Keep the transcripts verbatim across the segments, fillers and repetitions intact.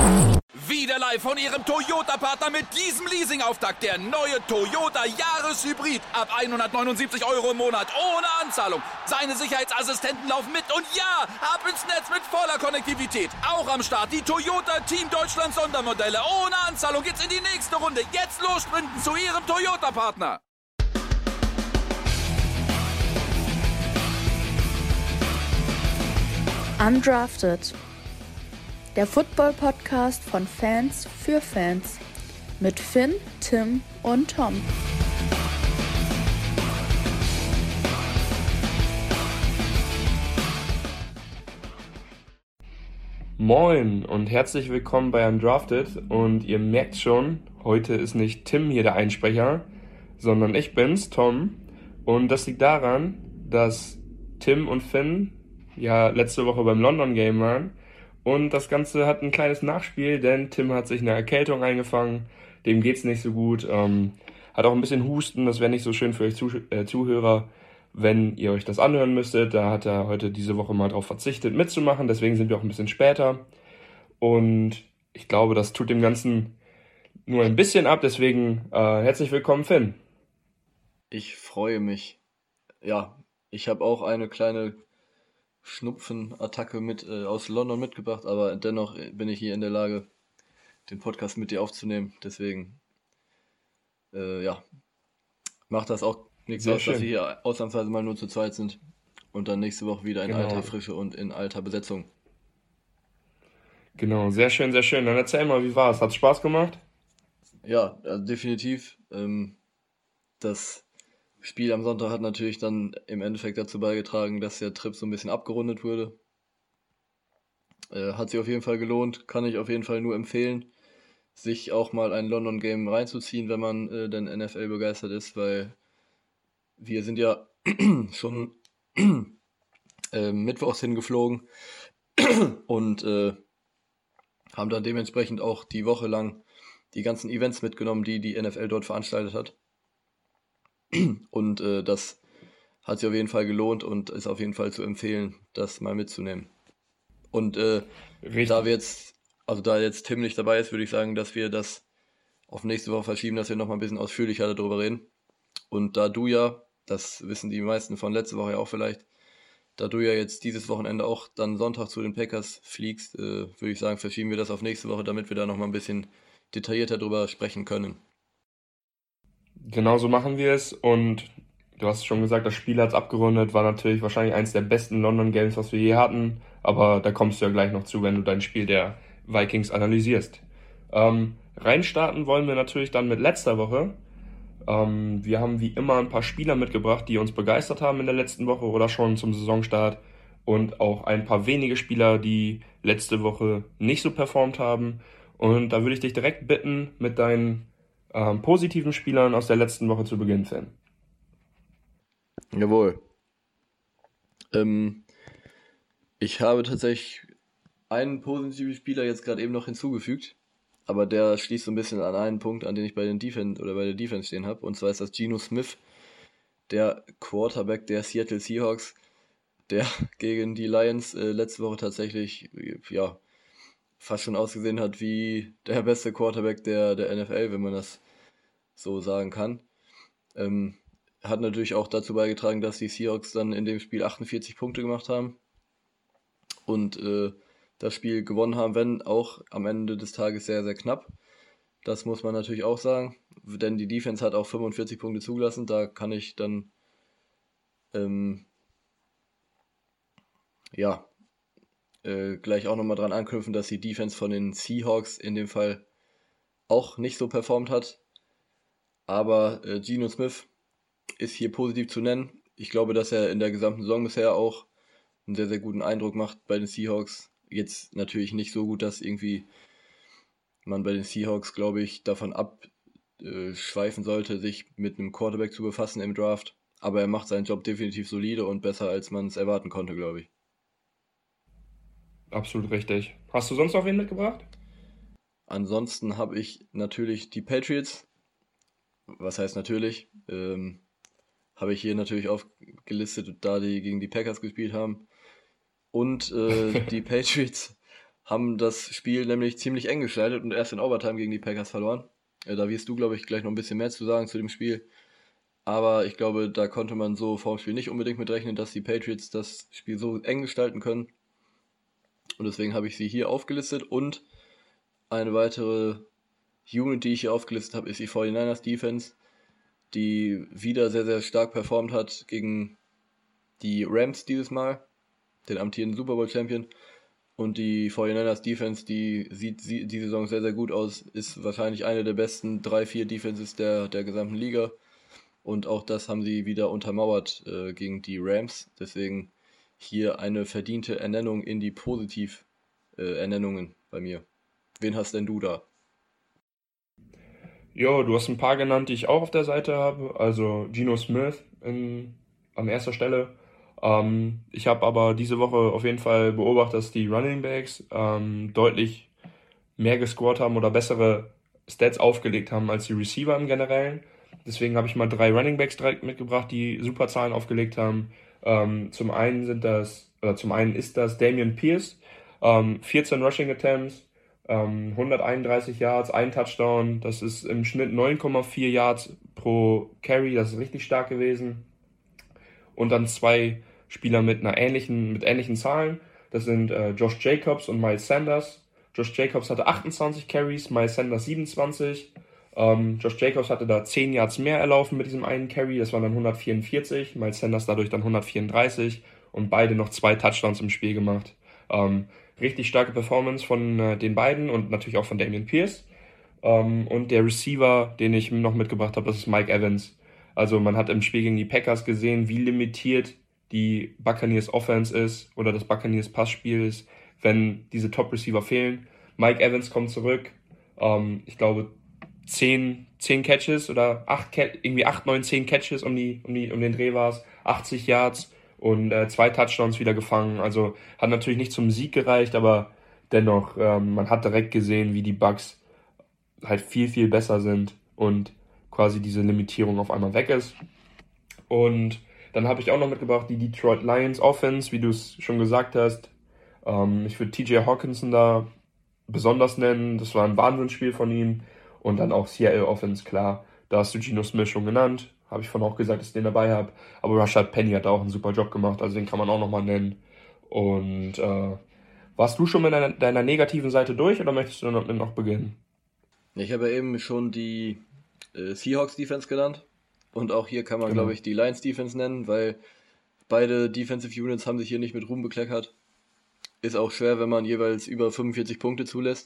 Wieder live von Ihrem Toyota-Partner mit diesem Leasing-Auftakt. Der neue Toyota Jahreshybrid. Ab hundertneunundsiebzig Euro im Monat. Ohne Anzahlung. Seine Sicherheitsassistenten laufen mit. Und ja, ab ins Netz mit voller Konnektivität. Auch am Start die Toyota Team Deutschland Sondermodelle. Ohne Anzahlung geht's in die nächste Runde. Jetzt los sprinten zu Ihrem Toyota-Partner. Undrafted. Der Football-Podcast von Fans für Fans. Mit Finn, Tim und Tom. Moin und herzlich willkommen bei Undrafted. Und ihr merkt schon, heute ist nicht Tim hier der Einsprecher, sondern ich bin's, Tom. Und das liegt daran, dass Tim und Finn ja letzte Woche beim London Game waren. Und das Ganze hat ein kleines Nachspiel, denn Tim hat sich eine Erkältung eingefangen, dem geht's nicht so gut, ähm, hat auch ein bisschen Husten, das wäre nicht so schön für euch Zuh- äh, Zuhörer, wenn ihr euch das anhören müsstet. Da hat er heute diese Woche mal drauf verzichtet mitzumachen, deswegen sind wir auch ein bisschen später. Und ich glaube, das tut dem Ganzen nur ein bisschen ab, deswegen äh, herzlich willkommen, Finn. Ich freue mich. Ja, ich habe auch eine kleine Schnupfenattacke mit äh, aus London mitgebracht, aber dennoch bin ich hier in der Lage, den Podcast mit dir aufzunehmen. Deswegen, äh, ja, macht das auch nichts Sehr aus, dass schön. wir hier ausnahmsweise mal nur zu zweit sind und dann nächste Woche wieder in Genau. alter Frische und in alter Besetzung. Genau, sehr schön, sehr schön. Dann erzähl mal, wie war's? Hat's Spaß gemacht? Ja, also definitiv. Ähm, das Spiel am Sonntag hat natürlich dann im Endeffekt dazu beigetragen, dass der Trip so ein bisschen abgerundet wurde. Äh, hat sich auf jeden Fall gelohnt, kann ich auf jeden Fall nur empfehlen, sich auch mal ein London Game reinzuziehen, wenn man äh, denn N F L begeistert ist, weil wir sind ja schon äh, mittwochs hingeflogen und äh, haben dann dementsprechend auch die Woche lang die ganzen Events mitgenommen, die die N F L dort veranstaltet hat. Und äh, das hat sich auf jeden Fall gelohnt und ist auf jeden Fall zu empfehlen, das mal mitzunehmen. Und äh, Richtig. da wir jetzt, also da jetzt Tim nicht dabei ist, würde ich sagen, dass wir das auf nächste Woche verschieben, dass wir nochmal ein bisschen ausführlicher darüber reden. Und da du ja, das wissen die meisten von letzter Woche ja auch vielleicht, da du ja jetzt dieses Wochenende auch dann Sonntag zu den Packers fliegst, äh, würde ich sagen, verschieben wir das auf nächste Woche, damit wir da nochmal ein bisschen detaillierter drüber sprechen können. Genau so machen wir es und du hast schon gesagt, das Spiel hat's abgerundet, war natürlich wahrscheinlich eins der besten London Games, was wir je hatten, aber da kommst du ja gleich noch zu, wenn du dein Spiel der Vikings analysierst. Ähm, reinstarten wollen wir natürlich dann mit letzter Woche. Ähm, wir haben wie immer ein paar Spieler mitgebracht, die uns begeistert haben in der letzten Woche oder schon zum Saisonstart und auch ein paar wenige Spieler, die letzte Woche nicht so performt haben. Und da würde ich dich direkt bitten, mit deinen ähm, positiven Spielern aus der letzten Woche zu beginnen, Fan. Jawohl. Ähm, ich habe tatsächlich einen positiven Spieler jetzt gerade eben noch hinzugefügt, aber der schließt so ein bisschen an einen Punkt, an den ich bei den Defense oder bei der Defense stehen habe, und zwar ist das Geno Smith, der Quarterback der Seattle Seahawks, der gegen die Lions äh, letzte Woche tatsächlich ja fast schon ausgesehen hat wie der beste Quarterback der, der N F L, wenn man das so sagen kann. Ähm, hat natürlich auch dazu beigetragen, dass die Seahawks dann in dem Spiel achtundvierzig Punkte gemacht haben und äh, das Spiel gewonnen haben, wenn auch am Ende des Tages sehr, sehr knapp. Das muss man natürlich auch sagen, denn die Defense hat auch fünfundvierzig Punkte zugelassen. Da kann ich dann ähm, ja äh, gleich auch nochmal dran anknüpfen, dass die Defense von den Seahawks in dem Fall auch nicht so performt hat. Aber äh, Geno Smith ist hier positiv zu nennen. Ich glaube, dass er in der gesamten Saison bisher auch einen sehr, sehr guten Eindruck macht bei den Seahawks. Jetzt natürlich nicht so gut, dass irgendwie man bei den Seahawks, glaube ich, davon abschweifen sollte, sich mit einem Quarterback zu befassen im Draft. Aber er macht seinen Job definitiv solide und besser, als man es erwarten konnte, glaube ich. Absolut richtig. Hast du sonst noch wen mitgebracht? Ansonsten habe ich natürlich die Patriots. Was heißt natürlich? Ähm, habe ich hier natürlich aufgelistet, da die gegen die Packers gespielt haben. Und äh, die Patriots haben das Spiel nämlich ziemlich eng gestaltet und erst in Overtime gegen die Packers verloren. Äh, da wirst du, glaube ich, gleich noch ein bisschen mehr zu sagen zu dem Spiel. Aber ich glaube, da konnte man so vor dem Spiel nicht unbedingt mit rechnen, dass die Patriots das Spiel so eng gestalten können. Und deswegen habe ich sie hier aufgelistet. Und eine weitere Unit, die ich hier aufgelistet habe, ist die forty-niners Defense, die wieder sehr, sehr stark performt hat gegen die Rams dieses Mal, den amtierenden Super Bowl Champion. Und die forty-niners Defense, die sieht die Saison sehr, sehr gut aus, ist wahrscheinlich eine der besten drei, vier Defenses der, der gesamten Liga. Und auch das haben sie wieder untermauert äh, gegen die Rams. Deswegen hier eine verdiente Ernennung in die Positiv-Ernennungen äh, bei mir. Wen hast denn du da? Jo, du hast ein paar genannt, die ich auch auf der Seite habe. Also Geno Smith in, an erster Stelle. Ähm, ich habe aber diese Woche auf jeden Fall beobachtet, dass die Running Backs ähm, deutlich mehr gescored haben oder bessere Stats aufgelegt haben als die Receiver im Generellen. Deswegen habe ich mal drei Running Backs direkt mitgebracht, die super Zahlen aufgelegt haben. Ähm, zum einen sind das, oder zum einen ist das Dameon Pierce, ähm, vierzehn Rushing Attempts, ähm, hunderteinunddreißig Yards, ein Touchdown. Das ist im Schnitt neun Komma vier Yards pro Carry, das ist richtig stark gewesen. Und dann zwei Spieler mit einer ähnlichen, mit ähnlichen Zahlen. Das sind äh, Josh Jacobs und Miles Sanders. Josh Jacobs hatte achtundzwanzig Carries, Miles Sanders siebenundzwanzig. Ähm, Josh Jacobs hatte da zehn Yards mehr erlaufen mit diesem einen Carry, das waren dann hundertvierundvierzig, Miles Sanders dadurch dann hundertvierunddreißig und beide noch zwei Touchdowns im Spiel gemacht. Ähm, richtig starke Performance von äh, den beiden und natürlich auch von Dameon Pierce. Ähm, und der Receiver, den ich noch mitgebracht habe, das ist Mike Evans. Also man hat im Spiel gegen die Packers gesehen, wie limitiert die Buccaneers Offense ist oder das Buccaneers Passspiel ist, wenn diese Top-Receiver fehlen. Mike Evans kommt zurück, ähm, ich glaube zehn, zehn Catches oder acht, irgendwie acht, neun, zehn Catches um, die, um, die, um den Dreh war es, achtzig Yards und äh, zwei Touchdowns wieder gefangen. Also hat natürlich nicht zum Sieg gereicht, aber dennoch, ähm, man hat direkt gesehen, wie die Bucs halt viel, viel besser sind und quasi diese Limitierung auf einmal weg ist. Und dann habe ich auch noch mitgebracht die Detroit Lions Offense, wie du es schon gesagt hast. Ähm, ich würde T J Hawkinson da besonders nennen. Das war ein Wahnsinnsspiel von ihm. Und dann auch Seattle Offense, klar. Da hast du Geno Smith schon genannt. Habe ich vorhin auch gesagt, dass ich den dabei habe. Aber Rashad Penny hat da auch einen super Job gemacht. Also den kann man auch nochmal nennen. Und äh, warst du schon mit deiner, deiner negativen Seite durch oder möchtest du noch, noch beginnen? Ich habe ja eben schon die äh, Seahawks Defense genannt. Und auch hier kann man, Genau. glaube ich, die Lions Defense nennen, weil beide Defensive Units haben sich hier nicht mit Ruhm bekleckert. Ist auch schwer, wenn man jeweils über fünfundvierzig Punkte zulässt.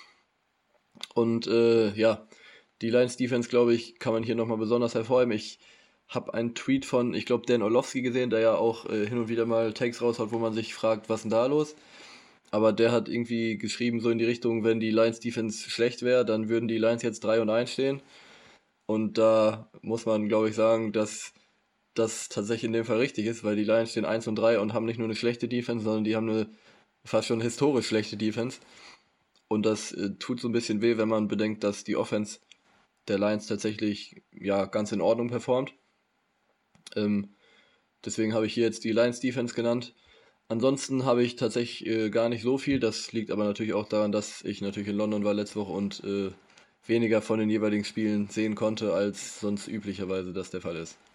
Und äh, ja, die Lions Defense, glaube ich, kann man hier nochmal besonders hervorheben. Ich habe einen Tweet von, ich glaube, Dan Orlovsky gesehen, der ja auch äh, hin und wieder mal Takes raushaut, wo man sich fragt, was ist denn da los? Aber der hat irgendwie geschrieben, so in die Richtung, wenn die Lions Defense schlecht wäre, dann würden die Lions jetzt drei und eins stehen. Und da muss man, glaube ich, sagen, dass das tatsächlich in dem Fall richtig ist, weil die Lions stehen eins und drei und haben nicht nur eine schlechte Defense, sondern die haben eine fast schon historisch schlechte Defense. Und das äh, tut so ein bisschen weh, wenn man bedenkt, dass die Offense der Lions tatsächlich ja ganz in Ordnung performt. Ähm, deswegen habe ich hier jetzt die Lions Defense genannt. Ansonsten habe ich tatsächlich äh, gar nicht so viel. Das liegt aber natürlich auch daran, dass ich natürlich in London war letzte Woche und äh, weniger von den jeweiligen Spielen sehen konnte, als sonst üblicherweise das der Fall ist.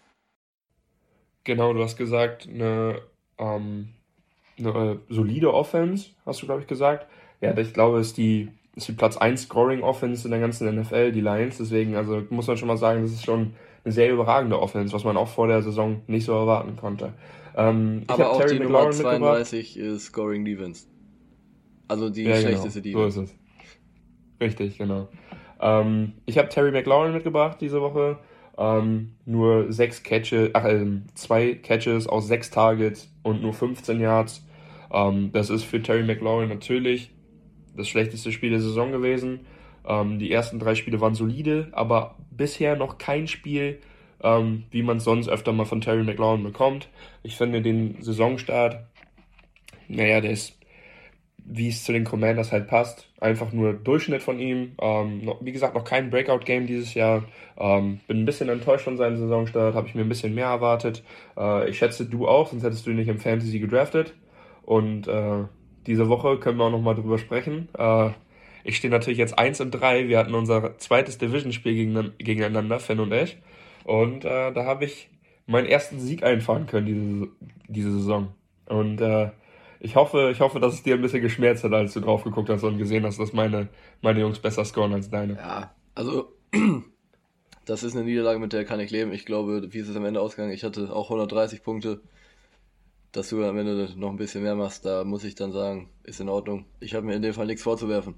Genau, du hast gesagt, eine, ähm, eine äh, solide Offense, hast du, glaube ich, gesagt. Ja, ich glaube, es ist die, ist die Platz eins Scoring Offense in der ganzen N F L, die Lions. Deswegen, also muss man schon mal sagen, das ist schon eine sehr überragende Offense, was man auch vor der Saison nicht so erwarten konnte. Ähm, ich Aber hab auch Terry die Nummer McLaurin mitgebracht. zweiunddreißig ist Scoring Defense. Also die Ja, schlechteste genau, Defense. so ist es. Richtig, genau. Ähm, ich habe Terry McLaurin mitgebracht diese Woche. Ähm, nur sechs Catches, ach, ähm, zwei Catches aus sechs Targets und nur fünfzehn Yards. Ähm, das ist für Terry McLaurin natürlich das schlechteste Spiel der Saison gewesen. Ähm, die ersten drei Spiele waren solide, aber bisher noch kein Spiel, ähm, wie man es sonst öfter mal von Terry McLaurin bekommt. Ich finde den Saisonstart, naja, der ist, wie es zu den Commanders halt passt, einfach nur Durchschnitt von ihm. Ähm, noch, wie gesagt, noch kein Breakout-Game dieses Jahr. Ähm, bin ein bisschen enttäuscht von seinem Saisonstart, habe ich mir ein bisschen mehr erwartet. Äh, ich schätze, du auch, sonst hättest du ihn nicht im Fantasy gedraftet. Und äh, diese Woche können wir auch nochmal drüber sprechen. Äh, ich stehe natürlich jetzt eins und drei. Wir hatten unser zweites Division-Spiel gegen, gegeneinander, Finn und ich. Und äh, da habe ich meinen ersten Sieg einfahren können diese, diese Saison. Und äh, ich hoffe, ich hoffe, dass es dir ein bisschen geschmerzt hat, als du drauf geguckt hast und gesehen hast, dass meine, meine Jungs besser scoren als deine. Ja, also das ist eine Niederlage, mit der kann ich leben. Ich glaube, wie ist es am Ende ausgegangen? Ich hatte auch hundertdreißig Punkte. Dass du am Ende noch ein bisschen mehr machst, da muss ich dann sagen, ist in Ordnung. Ich habe mir in dem Fall nichts vorzuwerfen.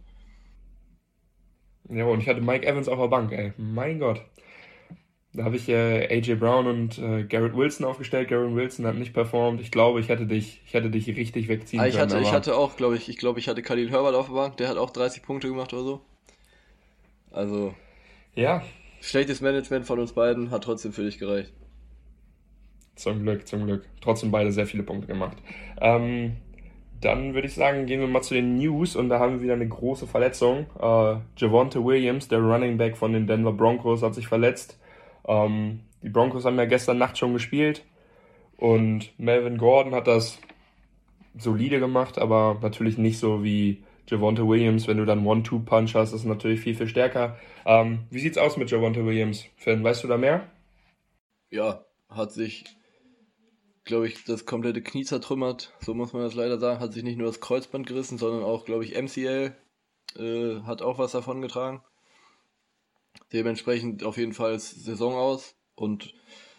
Ja, und ich hatte Mike Evans auf der Bank, ey. Mein Gott. Da habe ich äh, A J Brown und äh, Garrett Wilson aufgestellt. Garrett Wilson hat nicht performt. Ich glaube, ich hätte dich, ich hätte dich richtig wegziehen ah, ich können. Hatte, aber ich hatte auch, glaube ich, ich glaube, ich hatte Khalil Herbert auf der Bank. Der hat auch dreißig Punkte gemacht oder so. Also, ja, schlechtes Management von uns beiden hat trotzdem für dich gereicht. zum Glück, zum Glück. Trotzdem beide sehr viele Punkte gemacht. Ähm, dann würde ich sagen, gehen wir mal zu den News. Und da haben wir wieder eine große Verletzung. Äh, Javonte Williams, der Running Back von den Denver Broncos, hat sich verletzt. Ähm, die Broncos haben ja gestern Nacht schon gespielt. Und Melvin Gordon hat das solide gemacht, aber natürlich nicht so wie Javonte Williams. Wenn du dann One-Two-Punch hast, ist es natürlich viel, viel stärker. Ähm, wie sieht's aus mit Javonte Williams, Finn? Weißt du da mehr? Ja, hat sich, glaube ich, das komplette Knie zertrümmert. So muss man das leider sagen. Hat sich nicht nur das Kreuzband gerissen, sondern auch, glaube ich, M C L äh, hat auch was davon getragen. Dementsprechend auf jeden Fall Saison aus und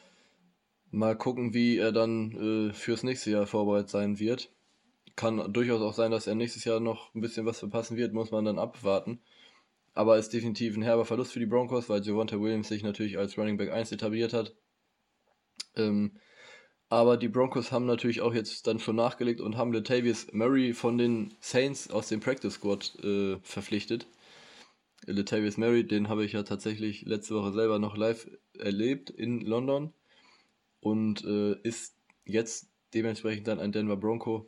mal gucken, wie er dann äh, fürs nächste Jahr vorbereitet sein wird. Kann durchaus auch sein, dass er nächstes Jahr noch ein bisschen was verpassen wird, muss man dann abwarten. Aber ist definitiv ein herber Verlust für die Broncos, weil Javonte Williams sich natürlich als Running Back eins etabliert hat. Ähm, aber die Broncos haben natürlich auch jetzt dann schon nachgelegt und haben Latavius Murray von den Saints aus dem Practice Squad äh, verpflichtet. Latavius Murray, den habe ich ja tatsächlich letzte Woche selber noch live erlebt in London und äh, ist jetzt dementsprechend dann ein Denver Bronco,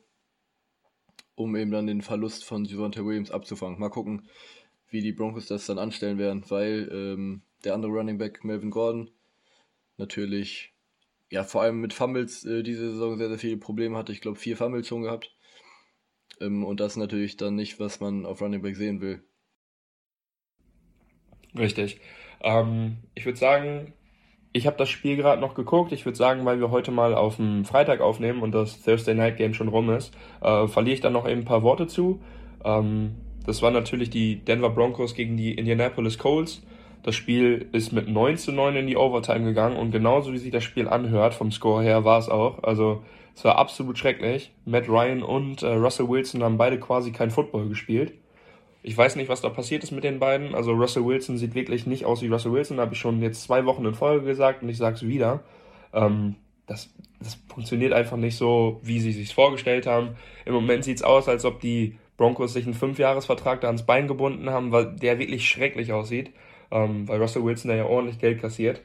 um eben dann den Verlust von Javonte Williams abzufangen. Mal gucken, wie die Broncos das dann anstellen werden, weil ähm, der andere Running Back Melvin Gordon natürlich ja vor allem mit Fumbles äh, diese Saison sehr, sehr viele Probleme hatte. Ich glaube, vier Fumbles schon gehabt. Ähm, und das ist natürlich dann nicht, was man auf Running Back sehen will. Richtig. Ähm, ich würde sagen, ich habe das Spiel gerade noch geguckt. Ich würde sagen, weil wir heute mal auf dem Freitag aufnehmen und das Thursday Night Game schon rum ist, äh, verliere ich dann noch eben ein paar Worte zu. Ähm, das waren natürlich die Denver Broncos gegen die Indianapolis Colts. Das Spiel ist mit neun zu neun in die Overtime gegangen und genauso wie sich das Spiel anhört, vom Score her, war es auch. Also es war absolut schrecklich. Matt Ryan und äh, Russell Wilson haben beide quasi kein Football gespielt. Ich weiß nicht, was da passiert ist mit den beiden. Also Russell Wilson sieht wirklich nicht aus wie Russell Wilson. Habe ich schon jetzt zwei Wochen in Folge gesagt und ich sage es wieder. Ähm, das, das funktioniert einfach nicht so, wie sie sich vorgestellt haben. Im Moment sieht es aus, als ob die Broncos sich einen Fünfjahresvertrag da ans Bein gebunden haben, weil der wirklich schrecklich aussieht. Ähm, weil Russell Wilson da ja ordentlich Geld kassiert.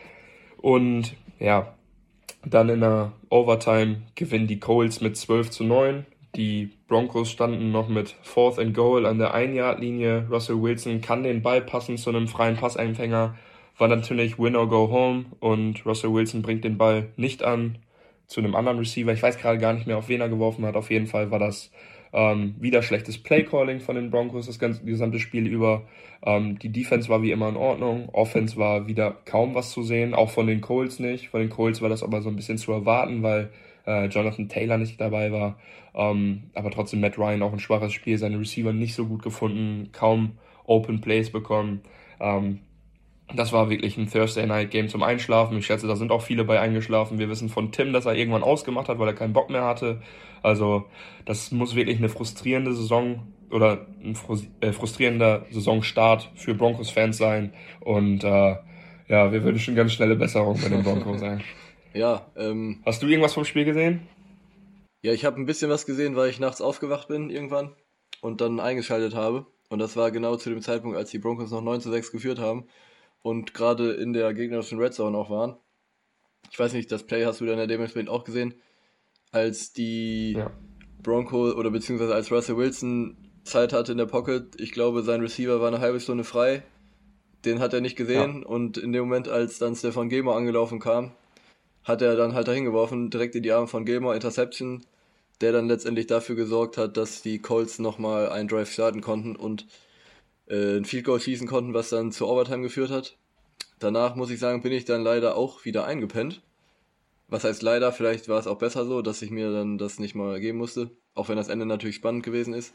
Und ja, dann in der Overtime gewinnen die Colts mit zwölf zu neun. Die Broncos standen noch mit Fourth and Goal an der Ein-Yard-Linie. Russell Wilson kann den Ball passen zu einem freien Passempfänger. War natürlich Win or Go Home und Russell Wilson bringt den Ball nicht an zu einem anderen Receiver. Ich weiß gerade gar nicht mehr, auf wen er geworfen hat. Auf jeden Fall war das ähm, wieder schlechtes Play-Calling von den Broncos das ganze, gesamte Spiel über. Ähm, die Defense war wie immer in Ordnung. Offense war wieder kaum was zu sehen. Auch von den Colts nicht. Von den Colts war das aber so ein bisschen zu erwarten, weil äh, Jonathan Taylor nicht dabei war. Ähm, aber trotzdem Matt Ryan auch ein schwaches Spiel, seine Receiver nicht so gut gefunden, kaum Open Plays bekommen. Ähm, das war wirklich ein Thursday Night Game zum Einschlafen. Ich schätze, da sind auch viele bei eingeschlafen. Wir wissen von Tim, dass er irgendwann ausgemacht hat, weil er keinen Bock mehr hatte. Also das muss wirklich eine frustrierende Saison oder ein frustrierender Saisonstart für Broncos-Fans sein. Und äh, ja, wir wünschen ganz schnelle Besserung bei den Broncos sein. Ja, ähm... Hast du irgendwas vom Spiel gesehen? Ja, ich habe ein bisschen was gesehen, weil ich nachts aufgewacht bin irgendwann und dann eingeschaltet habe. Und das war genau zu dem Zeitpunkt, als die Broncos noch neun zu sechs geführt haben und gerade in der gegnerischen Red Zone auch waren. Ich weiß nicht, das Play hast du dann ja dementsprechend auch gesehen, als die ja. Broncos oder beziehungsweise als Russell Wilson Zeit hatte in der Pocket. Ich glaube, sein Receiver war eine halbe Stunde frei. Den hat er nicht gesehen ja. Und in dem Moment, als dann Stephon Gilmore angelaufen kam, hat er dann halt dahin geworfen, direkt in die Arme von Gilmore, Interception. der dann letztendlich dafür gesorgt hat, dass die Colts nochmal einen Drive starten konnten und äh, ein Field Goal schießen konnten, was dann zur Overtime geführt hat. Danach, muss ich sagen, bin ich dann leider auch wieder eingepennt. Was heißt leider, vielleicht war es auch besser so, dass ich mir dann das nicht mal geben musste, auch wenn das Ende natürlich spannend gewesen ist.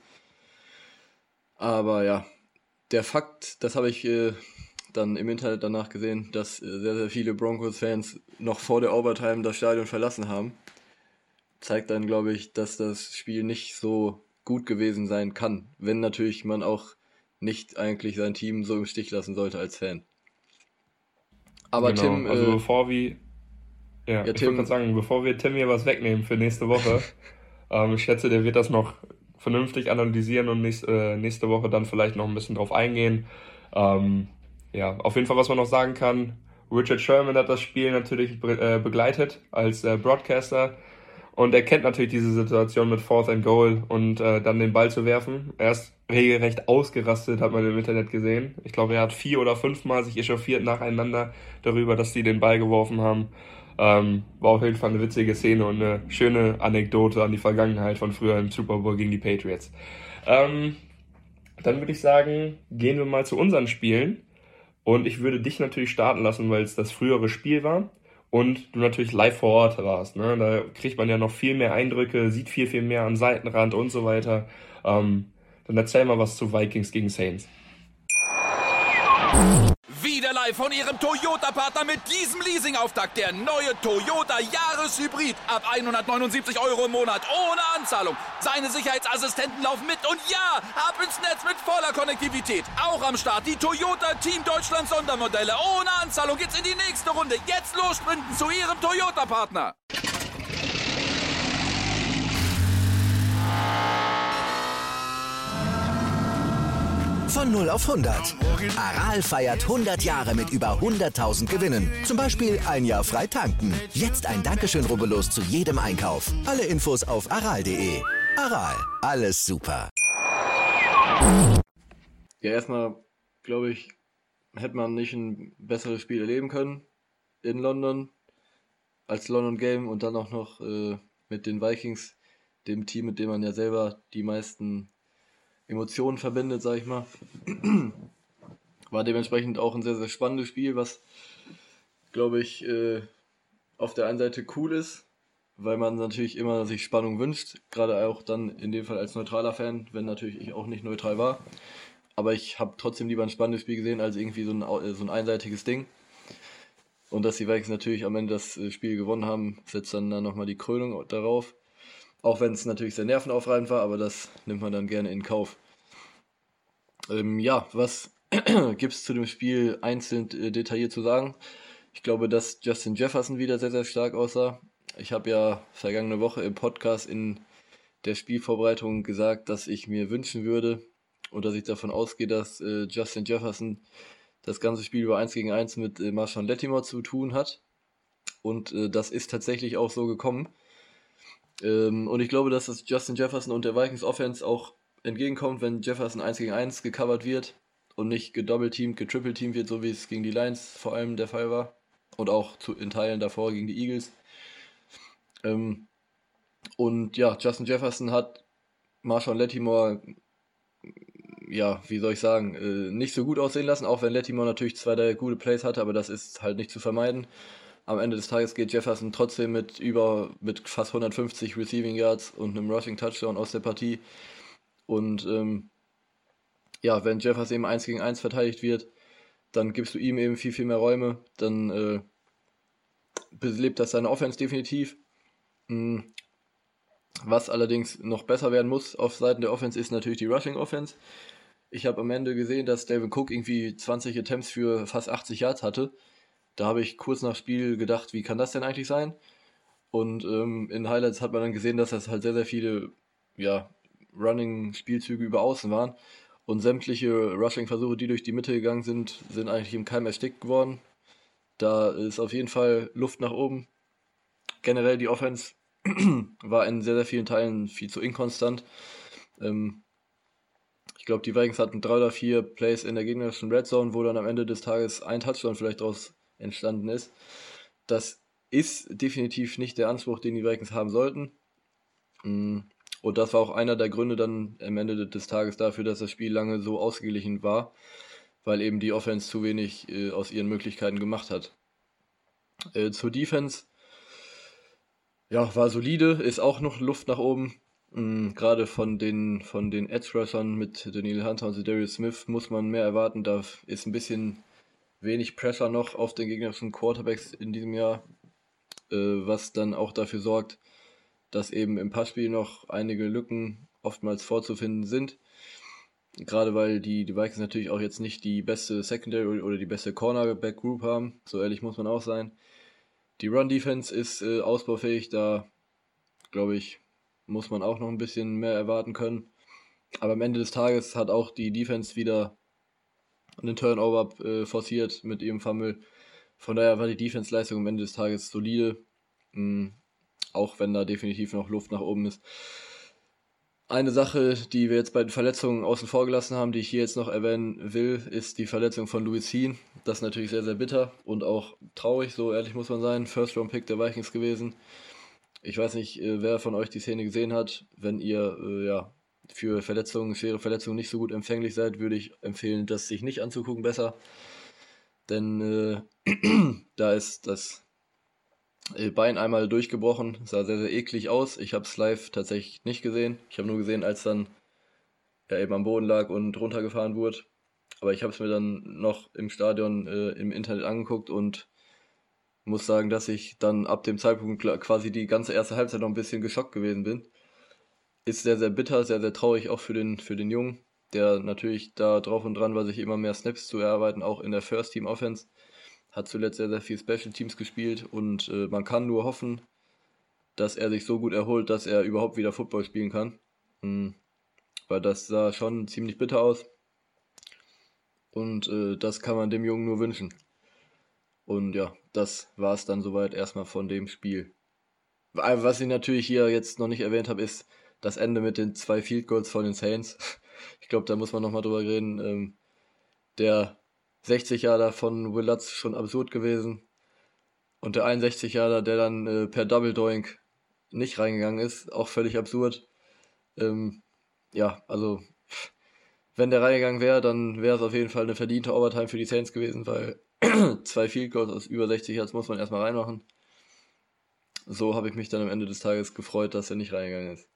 Aber ja, der Fakt, das habe ich äh, dann im Internet danach gesehen, dass äh, sehr, sehr viele Broncos-Fans noch vor der Overtime das Stadion verlassen haben, zeigt dann, glaube ich, dass das Spiel nicht so gut gewesen sein kann, wenn natürlich man auch nicht eigentlich sein Team so im Stich lassen sollte als Fan. Aber Genau, Tim, also äh, bevor wir, ja, ja, ich Tim, wollte gerade sagen, bevor wir Tim hier was wegnehmen für nächste Woche, ähm, ich schätze, der wird das noch vernünftig analysieren und nächst, äh, nächste Woche dann vielleicht noch ein bisschen drauf eingehen. Ähm, ja, auf jeden Fall, was man noch sagen kann, Richard Sherman hat das Spiel natürlich be- äh, begleitet als äh, Broadcaster und er kennt natürlich diese Situation mit Fourth and Goal und äh, dann den Ball zu werfen. Er ist regelrecht ausgerastet, hat man im Internet gesehen. Ich glaube, er hat vier oder fünfmal sich echauffiert nacheinander darüber, dass sie den Ball geworfen haben. Ähm, war auf jeden Fall eine witzige Szene und eine schöne Anekdote an die Vergangenheit von früher im Super Bowl gegen die Patriots. Ähm, dann würde ich sagen, gehen wir mal zu unseren Spielen. Und ich würde dich natürlich starten lassen, weil es das frühere Spiel war und du natürlich live vor Ort warst. Ne? Da kriegt man ja noch viel mehr Eindrücke, sieht viel, viel mehr am Seitenrand und so weiter. Ähm, dann erzähl mal was zu Vikings gegen Saints. Wieder live von Ihrem Toyota-Partner mit diesem Leasing-Auftakt. Der neue Toyota Jahreshybrid. Ab hundertneunundsiebzig Euro im Monat. Ohne Anzahlung. Seine Sicherheitsassistenten laufen mit. Und ja, ab ins Netz mit voller Konnektivität. Auch am Start die Toyota Team Deutschland Sondermodelle. Ohne Anzahlung geht's in die nächste Runde. Jetzt los sprinten zu Ihrem Toyota-Partner. Von null auf hundert. Aral feiert hundert Jahre mit über hunderttausend Gewinnen. Zum Beispiel ein Jahr frei tanken. Jetzt ein Dankeschön, rubbellos zu jedem Einkauf. Alle Infos auf aral punkt de. Aral, alles super. ja, erstmal, glaube ich, hätte man nicht ein besseres Spiel erleben können in London als London Game und dann auch noch äh, mit den Vikings, dem Team, mit dem man ja selber die meisten Emotionen verbindet, sag ich mal. War dementsprechend auch ein sehr, sehr spannendes Spiel, was, glaube ich, äh, auf der einen Seite cool ist, weil man natürlich immer sich Spannung wünscht, gerade auch dann in dem Fall als neutraler Fan, wenn natürlich ich auch nicht neutral war. Aber ich habe trotzdem lieber ein spannendes Spiel gesehen, als irgendwie so ein, so ein einseitiges Ding. Und dass die Vikings natürlich am Ende das Spiel gewonnen haben, setzt dann, dann nochmal die Krönung darauf. Auch wenn es natürlich sehr nervenaufreibend war, aber das nimmt man dann gerne in Kauf. Ähm, ja, was gibt es zu dem Spiel einzeln äh, detailliert zu sagen? Ich glaube, dass Justin Jefferson wieder sehr, sehr stark aussah. Ich habe ja vergangene Woche im Podcast in der Spielvorbereitung gesagt, dass ich mir wünschen würde und dass ich davon ausgehe, dass äh, Justin Jefferson das ganze Spiel über eins gegen eins mit äh, Marshawn Lattimore zu tun hat. Und äh, das ist tatsächlich auch so gekommen. Ähm, und ich glaube, dass das Justin Jefferson und der Vikings Offense auch entgegenkommt, wenn Jefferson eins gegen eins gecovert wird und nicht gedoppelteamt, getrippelteamt wird, so wie es gegen die Lions vor allem der Fall war. Und auch zu, in Teilen davor gegen die Eagles. Ähm, und ja, Justin Jefferson hat Marshawn Lattimore, ja, wie soll ich sagen, äh, nicht so gut aussehen lassen, auch wenn Lattimore natürlich zwei, drei gute Plays hatte, aber das ist halt nicht zu vermeiden. Am Ende des Tages geht Jefferson trotzdem mit über mit fast hundertfünfzig Receiving Yards und einem Rushing Touchdown aus der Partie. Und ähm, ja, wenn Jefferson eben eins gegen eins verteidigt wird, dann gibst du ihm eben viel, viel mehr Räume. Dann äh, belebt das seine Offense definitiv. Mhm. Was allerdings noch besser werden muss auf Seiten der Offense ist natürlich die Rushing Offense. Ich habe am Ende gesehen, dass Dalvin Cook irgendwie zwanzig Attempts für fast achtzig Yards hatte. Da habe ich kurz nach Spiel gedacht, wie kann das denn eigentlich sein? Und ähm, in Highlights hat man dann gesehen, dass das halt sehr, sehr viele ja, Running-Spielzüge über Außen waren. Und sämtliche Rushing-Versuche, die durch die Mitte gegangen sind, sind eigentlich im Keim erstickt geworden. Da ist auf jeden Fall Luft nach oben. Generell die Offense war in sehr, sehr vielen Teilen viel zu inkonstant. Ähm, ich glaube, die Vikings hatten drei oder vier Plays in der gegnerischen Red Zone, wo dann am Ende des Tages ein Touchdown vielleicht daraus entstanden ist. Das ist definitiv nicht der Anspruch, den die Vikings haben sollten. Und das war auch einer der Gründe dann am Ende des Tages dafür, dass das Spiel lange so ausgeglichen war, weil eben die Offense zu wenig äh, aus ihren Möglichkeiten gemacht hat. Äh, zur Defense, ja, war solide, ist auch noch Luft nach oben. Mhm, gerade von den, von den Edge-Rushern mit Daniel Hunter und Darius Smith muss man mehr erwarten. Da ist ein bisschen wenig Pressure noch auf den gegnerischen Quarterbacks in diesem Jahr, äh, was dann auch dafür sorgt, dass eben im Passspiel noch einige Lücken oftmals vorzufinden sind. Gerade weil die, die Vikings natürlich auch jetzt nicht die beste Secondary oder die beste Cornerback-Group haben. So ehrlich muss man auch sein. Die Run-Defense ist äh, ausbaufähig. Da, glaube ich, muss man auch noch ein bisschen mehr erwarten können. Aber am Ende des Tages hat auch die Defense wieder einen Turnover äh, forciert mit ihrem Fumble. Von daher war die Defense-Leistung am Ende des Tages solide. Mhm. Auch wenn da definitiv noch Luft nach oben ist. Eine Sache, die wir jetzt bei den Verletzungen außen vor gelassen haben, die ich hier jetzt noch erwähnen will, ist die Verletzung von Louis Heen. Das ist natürlich sehr, sehr bitter und auch traurig, so ehrlich muss man sein. First-Round-Pick der Vikings gewesen. Ich weiß nicht, wer von euch die Szene gesehen hat. Wenn ihr äh, ja, für Verletzungen, schwere Verletzungen nicht so gut empfänglich seid, würde ich empfehlen, das sich nicht anzugucken besser. Denn äh, da ist das Bein einmal durchgebrochen, sah sehr, sehr eklig aus. Ich habe es live tatsächlich nicht gesehen. Ich habe nur gesehen, als dann er eben am Boden lag und runtergefahren wurde. Aber ich habe es mir dann noch im Stadion äh, im Internet angeguckt und muss sagen, dass ich dann ab dem Zeitpunkt quasi die ganze erste Halbzeit noch ein bisschen geschockt gewesen bin. Ist sehr, sehr bitter, sehr, sehr traurig auch für den, für den Jungen, der natürlich da drauf und dran war, sich immer mehr Snaps zu erarbeiten, auch in der First-Team-Offense. Hat zuletzt sehr, sehr viel Special Teams gespielt und äh, man kann nur hoffen, dass er sich so gut erholt, dass er überhaupt wieder Football spielen kann. Mhm. Weil das sah schon ziemlich bitter aus. Und äh, das kann man dem Jungen nur wünschen. Und ja, das war es dann soweit erstmal von dem Spiel. Was ich natürlich hier jetzt noch nicht erwähnt habe, ist das Ende mit den zwei Field Goals von den Saints. Ich glaube, da muss man nochmal drüber reden. Ähm, der sechzig Yarder von Will Lutz schon absurd gewesen. Und der einundsechzig Yarder, der dann äh, per Double Doink nicht reingegangen ist, auch völlig absurd. Ähm, ja, also wenn der reingegangen wäre, dann wäre es auf jeden Fall eine verdiente Overtime für die Saints gewesen, weil zwei Field Goals aus über sechzig Yards muss man erstmal reinmachen. So habe ich mich dann am Ende des Tages gefreut, dass er nicht reingegangen ist.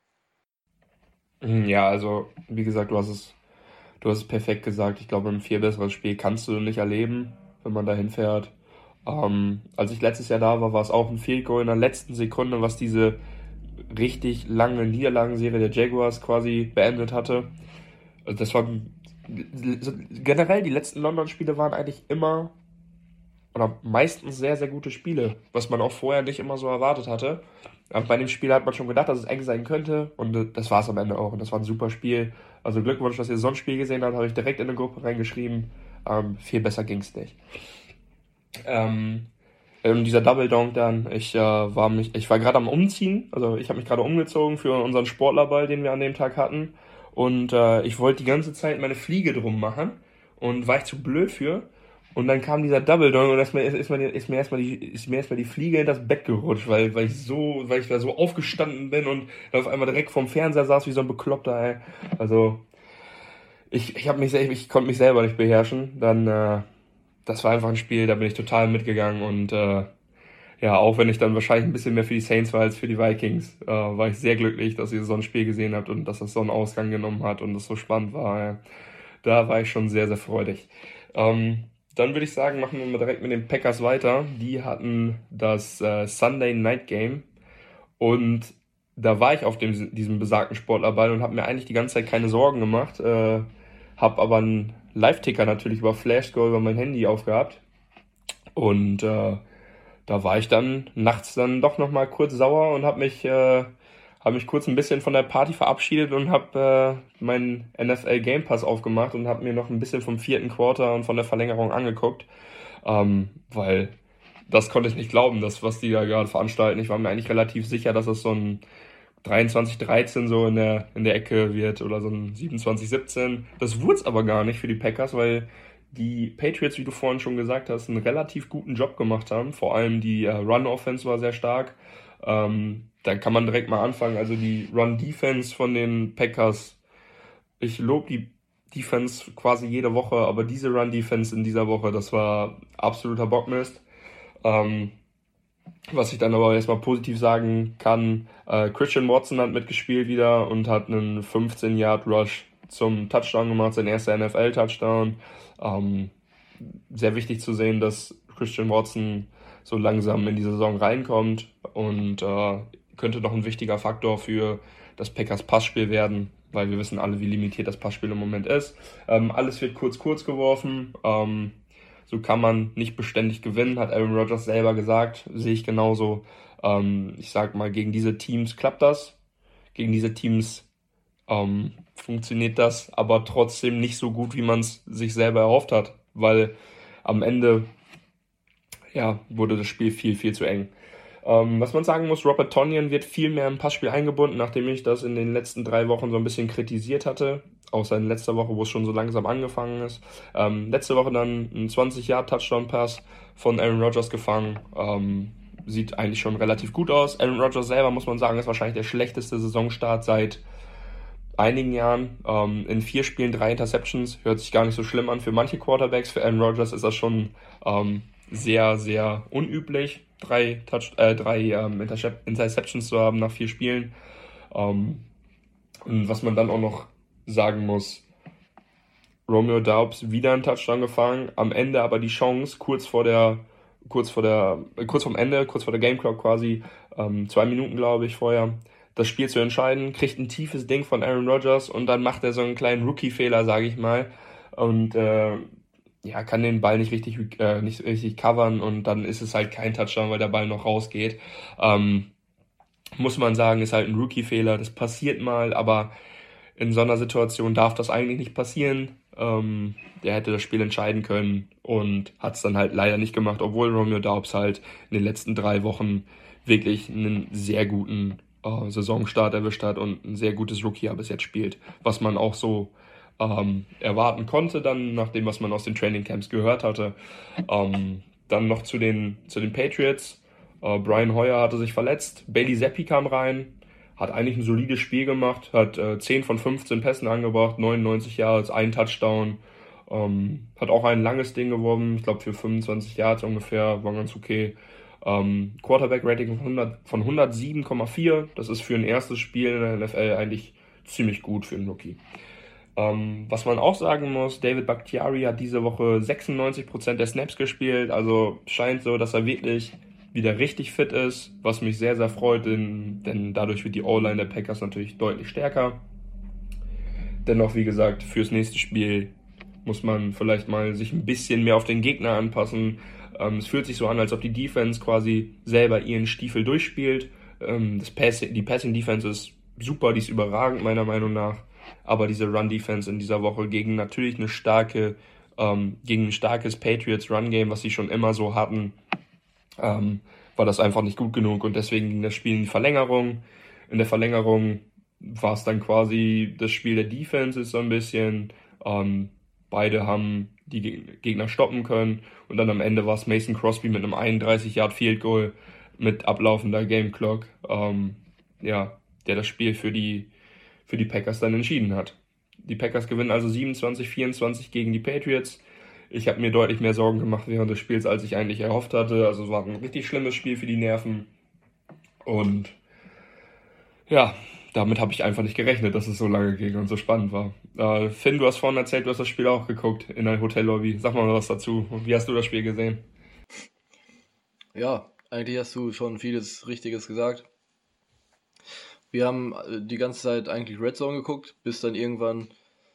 Ja, also wie gesagt, du hast es Du hast es perfekt gesagt. Ich glaube, ein viel besseres Spiel kannst du nicht erleben, wenn man da hinfährt. Ähm, als ich letztes Jahr da war, war es auch ein Field Goal in der letzten Sekunde, was diese richtig lange Niederlagenserie der Jaguars quasi beendet hatte. Also das war generell, die letzten London-Spiele waren eigentlich immer oder meistens sehr, sehr gute Spiele, was man auch vorher nicht immer so erwartet hatte. Aber bei dem Spiel hat man schon gedacht, dass es eng sein könnte und das war es am Ende auch und das war ein super Spiel. Also Glückwunsch, dass ihr so ein Spiel gesehen habt, habe ich direkt in eine Gruppe reingeschrieben. Ähm, viel besser ging es nicht. Ähm, dieser Double Donk dann, ich, äh, war, mich, ich war gerade am Umziehen, also ich habe mich gerade umgezogen für unseren Sportlerball, den wir an dem Tag hatten und äh, ich wollte die ganze Zeit meine Fliege drum machen und war ich zu blöd für. Und dann kam dieser Double Donk und ist mir, ist mir, ist mir erstmal die, ist mir erstmal die Fliege in das Bett gerutscht, weil, weil ich so, weil ich da so aufgestanden bin und auf einmal direkt vorm Fernseher saß wie so ein Bekloppter, ey. Also, ich, ich hab mich, ich konnte mich selber nicht beherrschen. Dann, äh, das war einfach ein Spiel, da bin ich total mitgegangen und, äh, ja, auch wenn ich dann wahrscheinlich ein bisschen mehr für die Saints war als für die Vikings, äh, war ich sehr glücklich, dass ihr so ein Spiel gesehen habt und dass das so einen Ausgang genommen hat und es so spannend war, ja. Da war ich schon sehr, sehr freudig. Ähm, Dann würde ich sagen, machen wir mal direkt mit den Packers weiter. Die hatten das äh, Sunday Night Game und da war ich auf dem, diesem besagten Sportlerball und habe mir eigentlich die ganze Zeit keine Sorgen gemacht. Äh, habe aber einen Live-Ticker natürlich über Flashscore über mein Handy aufgehabt und äh, da war ich dann nachts dann doch nochmal kurz sauer und habe mich, äh, hab mich kurz ein bisschen von der Party verabschiedet und habe äh, meinen N F L Game Pass aufgemacht und habe mir noch ein bisschen vom vierten Quarter und von der Verlängerung angeguckt, ähm, weil das konnte ich nicht glauben, das, was die da gerade veranstalten. Ich war mir eigentlich relativ sicher, dass es so ein dreiundzwanzig dreizehn so in der, in der Ecke wird oder so ein siebenundzwanzig siebzehn. Das wurde es aber gar nicht für die Packers, weil die Patriots, wie du vorhin schon gesagt hast, einen relativ guten Job gemacht haben. Vor allem die äh, Run-Offense war sehr stark. Ähm, dann kann man direkt mal anfangen. Also die Run-Defense von den Packers, ich lobe die Defense quasi jede Woche, aber diese Run-Defense in dieser Woche, das war absoluter Bockmist. Ähm, was ich dann aber erstmal positiv sagen kann, äh, Christian Watson hat mitgespielt wieder und hat einen fünfzehn-Yard-Rush zum Touchdown gemacht, sein erster N F L-Touchdown. Ähm, sehr wichtig zu sehen, dass Christian Watson so langsam in die Saison reinkommt und äh, könnte noch ein wichtiger Faktor für das Packers Passspiel werden, weil wir wissen alle, wie limitiert das Passspiel im Moment ist. Ähm, alles wird kurz, kurz geworfen. Ähm, so kann man nicht beständig gewinnen, hat Aaron Rodgers selber gesagt. Sehe ich genauso. Ähm, ich sag mal, gegen diese Teams klappt das. Gegen diese Teams ähm, funktioniert das, aber trotzdem nicht so gut, wie man es sich selber erhofft hat, weil am Ende ja, wurde das Spiel viel, viel zu eng. Ähm, was man sagen muss, Robert Tonyan wird viel mehr im Passspiel eingebunden, nachdem ich das in den letzten drei Wochen so ein bisschen kritisiert hatte, außer in letzter Woche, wo es schon so langsam angefangen ist. Ähm, letzte Woche dann ein zwanzig-Yard-Touchdown-Pass von Aaron Rodgers gefangen. Ähm, sieht eigentlich schon relativ gut aus. Aaron Rodgers selber, muss man sagen, ist wahrscheinlich der schlechteste Saisonstart seit einigen Jahren. Ähm, in vier Spielen drei Interceptions, hört sich gar nicht so schlimm an für manche Quarterbacks. Für Aaron Rodgers ist das schon ähm, sehr, sehr unüblich, drei, Touch, äh, drei ähm, Interceptions zu haben nach vier Spielen. Ähm, und was man dann auch noch sagen muss, Romeo Doubs wieder einen Touchdown gefangen, am Ende aber die Chance, kurz vor der, kurz vor der, äh, kurz vorm Ende, kurz vor der Game Clock quasi, ähm, zwei Minuten glaube ich vorher, das Spiel zu entscheiden, kriegt ein tiefes Ding von Aaron Rodgers und dann macht er so einen kleinen Rookie-Fehler, sage ich mal, und äh, ja, kann den Ball nicht richtig, äh, nicht richtig covern und dann ist es halt kein Touchdown, weil der Ball noch rausgeht. Ähm, muss man sagen, ist halt ein Rookie-Fehler, das passiert mal, aber in so einer Situation darf das eigentlich nicht passieren. Ähm, der hätte das Spiel entscheiden können und hat es dann halt leider nicht gemacht, obwohl Romeo Doubs halt in den letzten drei Wochen wirklich einen sehr guten äh, Saisonstart erwischt hat und ein sehr gutes Rookie-Jahr bis jetzt spielt, was man auch so ähm, erwarten konnte, dann nach dem, was man aus den Trainingcamps gehört hatte. Ähm, dann noch zu den, zu den Patriots. Äh, Brian Hoyer hatte sich verletzt, Bailey Zappi kam rein, hat eigentlich ein solides Spiel gemacht, hat äh, zehn von fünfzehn Pässen angebracht, neunundneunzig Yards, ein Touchdown, ähm, hat auch ein langes Ding geworfen, ich glaube für fünfundzwanzig Yards ungefähr, war ganz okay. Ähm, Quarterback-Rating von, hundert, von hundertsieben Komma vier, das ist für ein erstes Spiel in der N F L eigentlich ziemlich gut für einen Rookie. Ähm, was man auch sagen muss, David Bakhtiari hat diese Woche sechsundneunzig Prozent der Snaps gespielt, also scheint so, dass er wirklich wieder richtig fit ist, was mich sehr, sehr freut, denn, denn dadurch wird die O-Line der Packers natürlich deutlich stärker. Dennoch, wie gesagt, fürs nächste Spiel muss man vielleicht mal sich ein bisschen mehr auf den Gegner anpassen. Ähm, es fühlt sich so an, als ob die Defense quasi selber ihren Stiefel durchspielt. Ähm, das Pass, die Passing-Defense ist super, die ist überragend meiner Meinung nach. Aber diese Run-Defense in dieser Woche gegen natürlich eine starke, ähm, gegen ein starkes Patriots-Run-Game, was sie schon immer so hatten, ähm, war das einfach nicht gut genug und deswegen ging das Spiel in die Verlängerung. In der Verlängerung war es dann quasi das Spiel der Defenses so ein bisschen. Ähm, beide haben die Gegner stoppen können und dann am Ende war es Mason Crosby mit einem einunddreißig Yard Field Goal mit ablaufender Game Clock, ähm, ja, der das Spiel für die für die Packers dann entschieden hat. Die Packers gewinnen also siebenundzwanzig vierundzwanzig gegen die Patriots. Ich habe mir deutlich mehr Sorgen gemacht während des Spiels, als ich eigentlich erhofft hatte. Also es war ein richtig schlimmes Spiel für die Nerven. Und ja, damit habe ich einfach nicht gerechnet, dass es so lange ging und so spannend war. Äh, Finn, du hast vorhin erzählt, du hast das Spiel auch geguckt in der Hotellobby. Sag mal was dazu. Wie hast du das Spiel gesehen? Ja, eigentlich hast du schon vieles Richtiges gesagt. Wir haben die ganze Zeit eigentlich Red Zone geguckt, bis dann irgendwann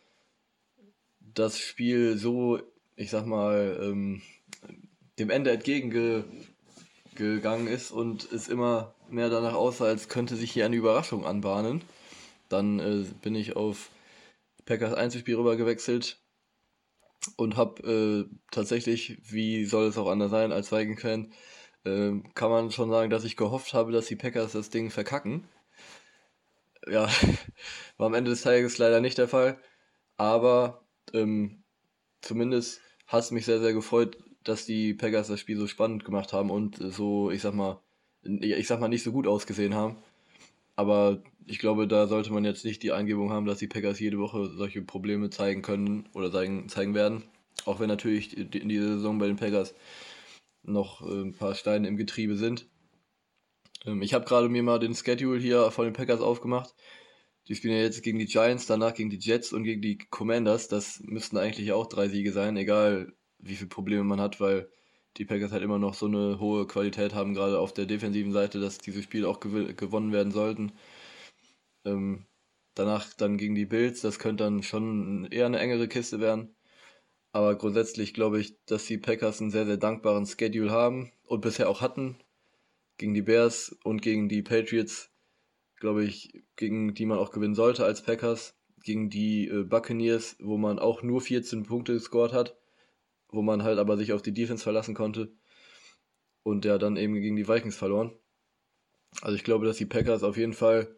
das Spiel so, ich sag mal, ähm, dem Ende entgegengegangen ist und es immer mehr danach aussah, als könnte sich hier eine Überraschung anbahnen. Dann äh, bin ich auf Packers Einzelspiel rüber gewechselt und habe äh, tatsächlich, wie soll es auch anders sein, als Viking-Fan, äh, kann man schon sagen, dass ich gehofft habe, dass die Packers das Ding verkacken. Ja, war am Ende des Tages leider nicht der Fall, aber ähm, zumindest hat es mich sehr, sehr gefreut, dass die Packers das Spiel so spannend gemacht haben und so, ich sag mal, ich sag mal, nicht so gut ausgesehen haben. Aber ich glaube, da sollte man jetzt nicht die Eingebung haben, dass die Packers jede Woche solche Probleme zeigen können oder zeigen, zeigen werden. Auch wenn natürlich in dieser Saison bei den Packers noch ein paar Steine im Getriebe sind. Ich habe gerade mir mal den Schedule hier von den Packers aufgemacht. Die spielen ja jetzt gegen die Giants, danach gegen die Jets und gegen die Commanders. Das müssten eigentlich auch drei Siege sein, egal wie viele Probleme man hat, weil die Packers halt immer noch so eine hohe Qualität haben, gerade auf der defensiven Seite, dass diese Spiele auch gew- gewonnen werden sollten. Ähm, danach dann gegen die Bills, das könnte dann schon eher eine engere Kiste werden. Aber grundsätzlich glaube ich, dass die Packers einen sehr, sehr dankbaren Schedule haben und bisher auch hatten. Gegen die Bears und gegen die Patriots, glaube ich, gegen die man auch gewinnen sollte als Packers. Gegen die äh, Buccaneers, wo man auch nur vierzehn Punkte gescored hat, wo man halt aber sich auf die Defense verlassen konnte und ja dann eben gegen die Vikings verloren. Also ich glaube, dass die Packers auf jeden Fall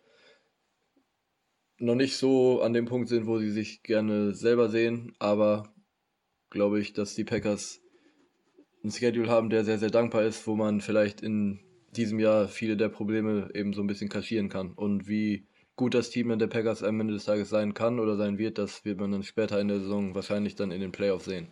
noch nicht so an dem Punkt sind, wo sie sich gerne selber sehen, aber glaube ich, dass die Packers einen Schedule haben, der sehr, sehr dankbar ist, wo man vielleicht in diesem Jahr viele der Probleme eben so ein bisschen kaschieren kann. Und wie gut das Team der Packers am Ende des Tages sein kann oder sein wird, das wird man dann später in der Saison wahrscheinlich dann in den Playoffs sehen.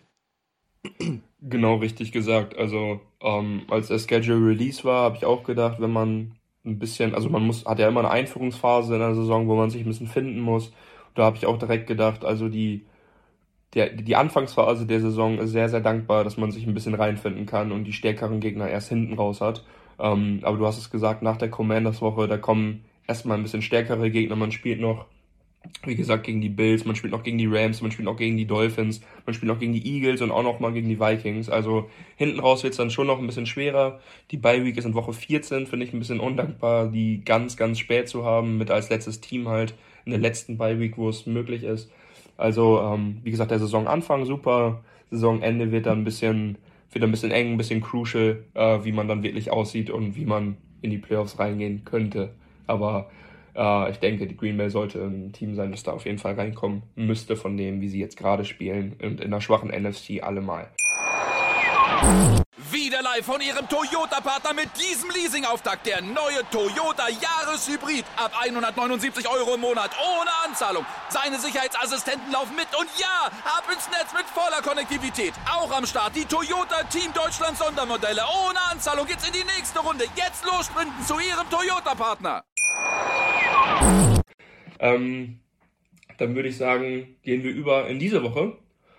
Genau, richtig gesagt. Also ähm, als der Schedule Release war, habe ich auch gedacht, wenn man ein bisschen, also man muss, hat ja immer eine Einführungsphase in der Saison, wo man sich ein bisschen finden muss. Da habe ich auch direkt gedacht, also die, der, die Anfangsphase der Saison ist sehr, sehr dankbar, dass man sich ein bisschen reinfinden kann und die stärkeren Gegner erst hinten raus hat. Ähm, aber du hast es gesagt, nach der Commanders-Woche, da kommen erstmal ein bisschen stärkere Gegner. Man spielt noch, wie gesagt, gegen die Bills, man spielt noch gegen die Rams, man spielt noch gegen die Dolphins, man spielt noch gegen die Eagles und auch noch mal gegen die Vikings. Also hinten raus wird es dann schon noch ein bisschen schwerer. Die Bye-Week ist in Woche vierzehn, finde ich ein bisschen undankbar, die ganz, ganz spät zu haben, mit als letztes Team halt in der letzten Bye-Week, wo es möglich ist. Also, ähm, wie gesagt, der Saisonanfang super, Saisonende wird dann ein bisschen, wird ein bisschen eng, ein bisschen crucial, äh, wie man dann wirklich aussieht und wie man in die Playoffs reingehen könnte. Aber äh, ich denke, die Green Bay sollte ein Team sein, das da auf jeden Fall reinkommen müsste von dem, wie sie jetzt gerade spielen und in der schwachen N F C allemal. Wieder live von Ihrem Toyota-Partner mit diesem Leasing-Auftakt. Der neue Toyota Jahreshybrid. Ab hundertneunundsiebzig Euro im Monat. Ohne Anzahlung. Seine Sicherheitsassistenten laufen mit. Und ja, ab ins Netz mit voller Konnektivität. Auch am Start die Toyota Team Deutschland Sondermodelle. Ohne Anzahlung geht's in die nächste Runde. Jetzt los sprinten zu Ihrem Toyota-Partner. Ähm, dann würde ich sagen, gehen wir über in diese Woche.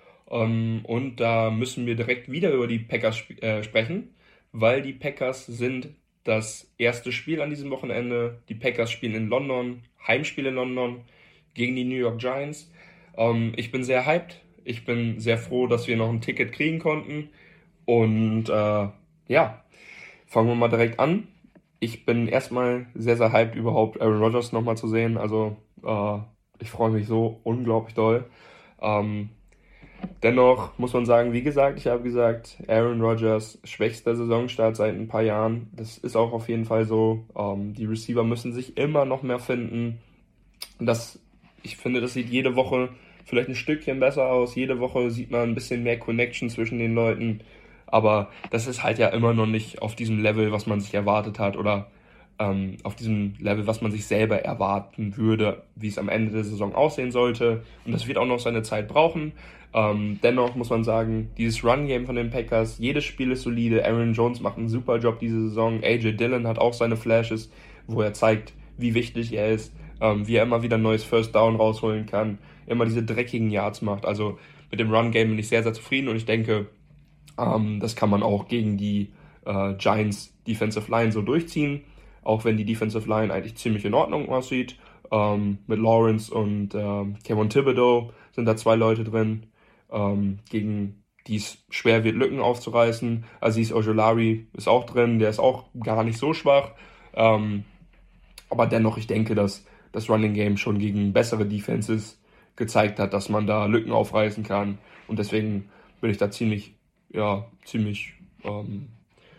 Um, und da müssen wir direkt wieder über die Packers sp- äh, sprechen, weil die Packers sind das erste Spiel an diesem Wochenende. Die Packers spielen in London, Heimspiel in London gegen die New York Giants. Um, ich bin sehr hyped. Ich bin sehr froh, dass wir noch ein Ticket kriegen konnten. Und äh, ja, fangen wir mal direkt an. Ich bin erstmal sehr, sehr hyped, überhaupt Aaron Rodgers nochmal zu sehen. Also äh, ich freue mich so unglaublich doll. Um, Dennoch muss man sagen, wie gesagt, ich habe gesagt, Aaron Rodgers, schwächster Saisonstart seit ein paar Jahren. Das ist auch auf jeden Fall so. Ähm, die Receiver müssen sich immer noch mehr finden. Das, ich finde, das sieht jede Woche vielleicht ein Stückchen besser aus. Jede Woche sieht man ein bisschen mehr Connection zwischen den Leuten. Aber das ist halt ja immer noch nicht auf diesem Level, was man sich erwartet hat. Oder ähm, auf diesem Level, was man sich selber erwarten würde, wie es am Ende der Saison aussehen sollte. Und das wird auch noch seine Zeit brauchen. Ähm, dennoch muss man sagen, dieses Run-Game von den Packers, jedes Spiel ist solide. Aaron Jones macht einen super Job diese Saison. A J Dillon hat auch seine Flashes, wo er zeigt, wie wichtig er ist, ähm, wie er immer wieder ein neues First Down rausholen kann, immer diese dreckigen Yards macht. Also mit dem Run-Game bin ich sehr, sehr zufrieden und ich denke, ähm, das kann man auch gegen die äh, Giants Defensive Line so durchziehen, auch wenn die Defensive Line eigentlich ziemlich in Ordnung aussieht. Ähm, mit Lawrence und ähm, Kevin Thibodeau sind da zwei Leute drin, Ähm, gegen die es schwer wird, Lücken aufzureißen. Azeez Ojulari ist auch drin, der ist auch gar nicht so schwach. Ähm, aber dennoch, ich denke, dass das Running Game schon gegen bessere Defenses gezeigt hat, dass man da Lücken aufreißen kann. Und deswegen bin ich da ziemlich, ja, ziemlich, ähm,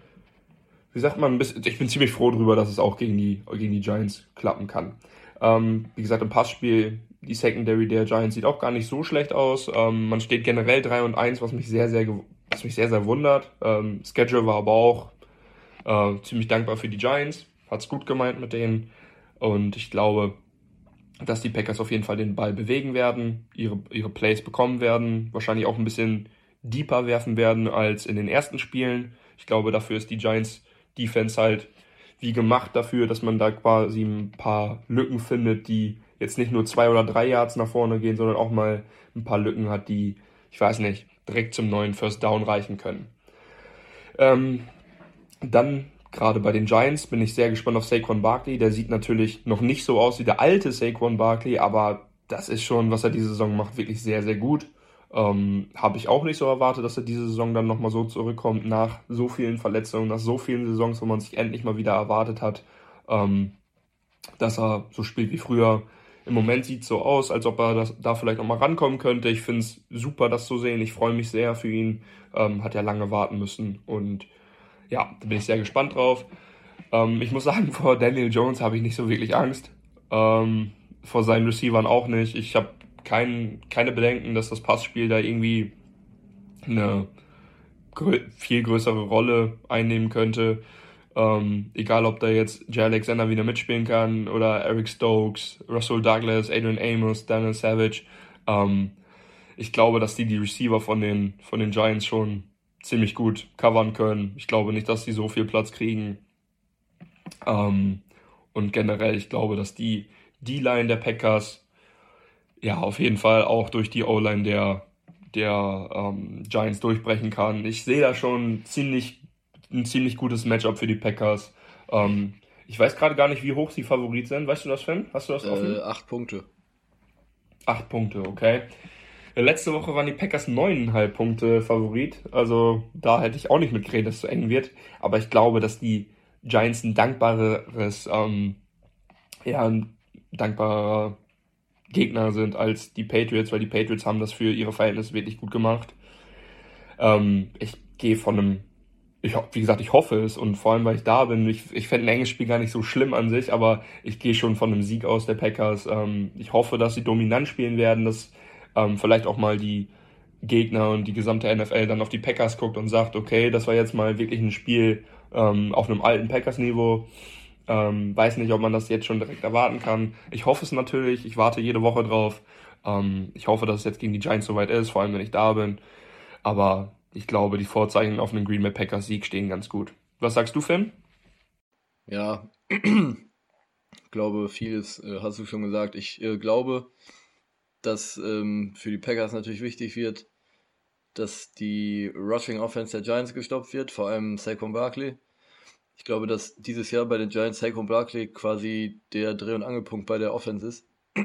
wie sagt man, ich bin ziemlich froh drüber, dass es auch gegen die, gegen die Giants klappen kann. Ähm, wie gesagt, im Passspiel, die Secondary der Giants sieht auch gar nicht so schlecht aus. Ähm, man steht generell drei und eins, was mich sehr, sehr, was mich sehr, sehr wundert. Ähm, Schedule war aber auch äh, ziemlich dankbar für die Giants, hat's gut gemeint mit denen und ich glaube, dass die Packers auf jeden Fall den Ball bewegen werden, ihre, ihre Plays bekommen werden, wahrscheinlich auch ein bisschen deeper werfen werden als in den ersten Spielen. Ich glaube, dafür ist die Giants Defense halt wie gemacht dafür, dass man da quasi ein paar Lücken findet, die jetzt nicht nur zwei oder drei Yards nach vorne gehen, sondern auch mal ein paar Lücken hat, die, ich weiß nicht, direkt zum neuen First Down reichen können. Ähm, dann gerade bei den Giants bin ich sehr gespannt auf Saquon Barkley. Der sieht natürlich noch nicht so aus wie der alte Saquon Barkley, aber das ist schon, was er diese Saison macht, wirklich sehr, sehr gut. Ähm, habe ich auch nicht so erwartet, dass er diese Saison dann nochmal so zurückkommt nach so vielen Verletzungen, nach so vielen Saisons, wo man sich endlich mal wieder erwartet hat, ähm, dass er so spielt wie früher. Im Moment sieht es so aus, als ob er das, da vielleicht nochmal rankommen könnte. Ich finde es super, das zu sehen. Ich freue mich sehr für ihn. Ähm, hat ja lange warten müssen und ja, da bin ich sehr gespannt drauf. Ähm, ich muss sagen, vor Daniel Jones habe ich nicht so wirklich Angst. Ähm, vor seinen Receivern auch nicht. Ich habe kein, keine Bedenken, dass das Passspiel da irgendwie eine grö- viel größere Rolle einnehmen könnte. Ähm, egal, ob da jetzt Jay Alexander wieder mitspielen kann oder Eric Stokes, Russell Douglas, Adrian Amos, Daniel Savage. Ähm, ich glaube, dass die die Receiver von den, von den Giants schon ziemlich gut covern können. Ich glaube nicht, dass die so viel Platz kriegen. Ähm, und generell, ich glaube, dass die D-Line der Packers ja auf jeden Fall auch durch die O-Line der, der ähm, Giants durchbrechen kann. Ich sehe da schon ziemlich, ein ziemlich gutes Matchup für die Packers. Ähm, ich weiß gerade gar nicht, wie hoch sie Favorit sind. Weißt du das, Finn? Hast du das offen? Äh, acht Punkte. Acht Punkte, okay. Letzte Woche waren die Packers neuneinhalb Punkte Favorit. Also da hätte ich auch nicht mit geredet, dass es so eng wird. Aber ich glaube, dass die Giants ein dankbareres, ähm, ja, ein dankbarer Gegner sind als die Patriots, weil die Patriots haben das für ihre Verhältnisse wirklich gut gemacht. Ähm, ich gehe von einem, ich, ho- wie gesagt, ich hoffe es und vor allem, weil ich da bin, ich, ich fände ein enges Spiel gar nicht so schlimm an sich, aber ich gehe schon von einem Sieg aus der Packers. Ähm, ich hoffe, dass sie dominant spielen werden, dass ähm, vielleicht auch mal die Gegner und die gesamte N F L dann auf die Packers guckt und sagt, okay, das war jetzt mal wirklich ein Spiel ähm, auf einem alten Packers-Niveau. Ähm, weiß nicht, ob man das jetzt schon direkt erwarten kann. Ich hoffe es natürlich, ich warte jede Woche drauf. Ähm, ich hoffe, dass es jetzt gegen die Giants soweit ist, vor allem wenn ich da bin. Aber ich glaube, die Vorzeichen auf einen Green Bay Packers Sieg stehen ganz gut. Was sagst du, Finn? Ja, ich glaube, vieles äh, hast du schon gesagt. Ich äh, glaube, dass ähm, für die Packers natürlich wichtig wird, dass die Rushing Offense der Giants gestoppt wird, vor allem Saquon Barkley. Ich glaube, dass dieses Jahr bei den Giants Saquon Barkley quasi der Dreh- und Angelpunkt bei der Offense ist.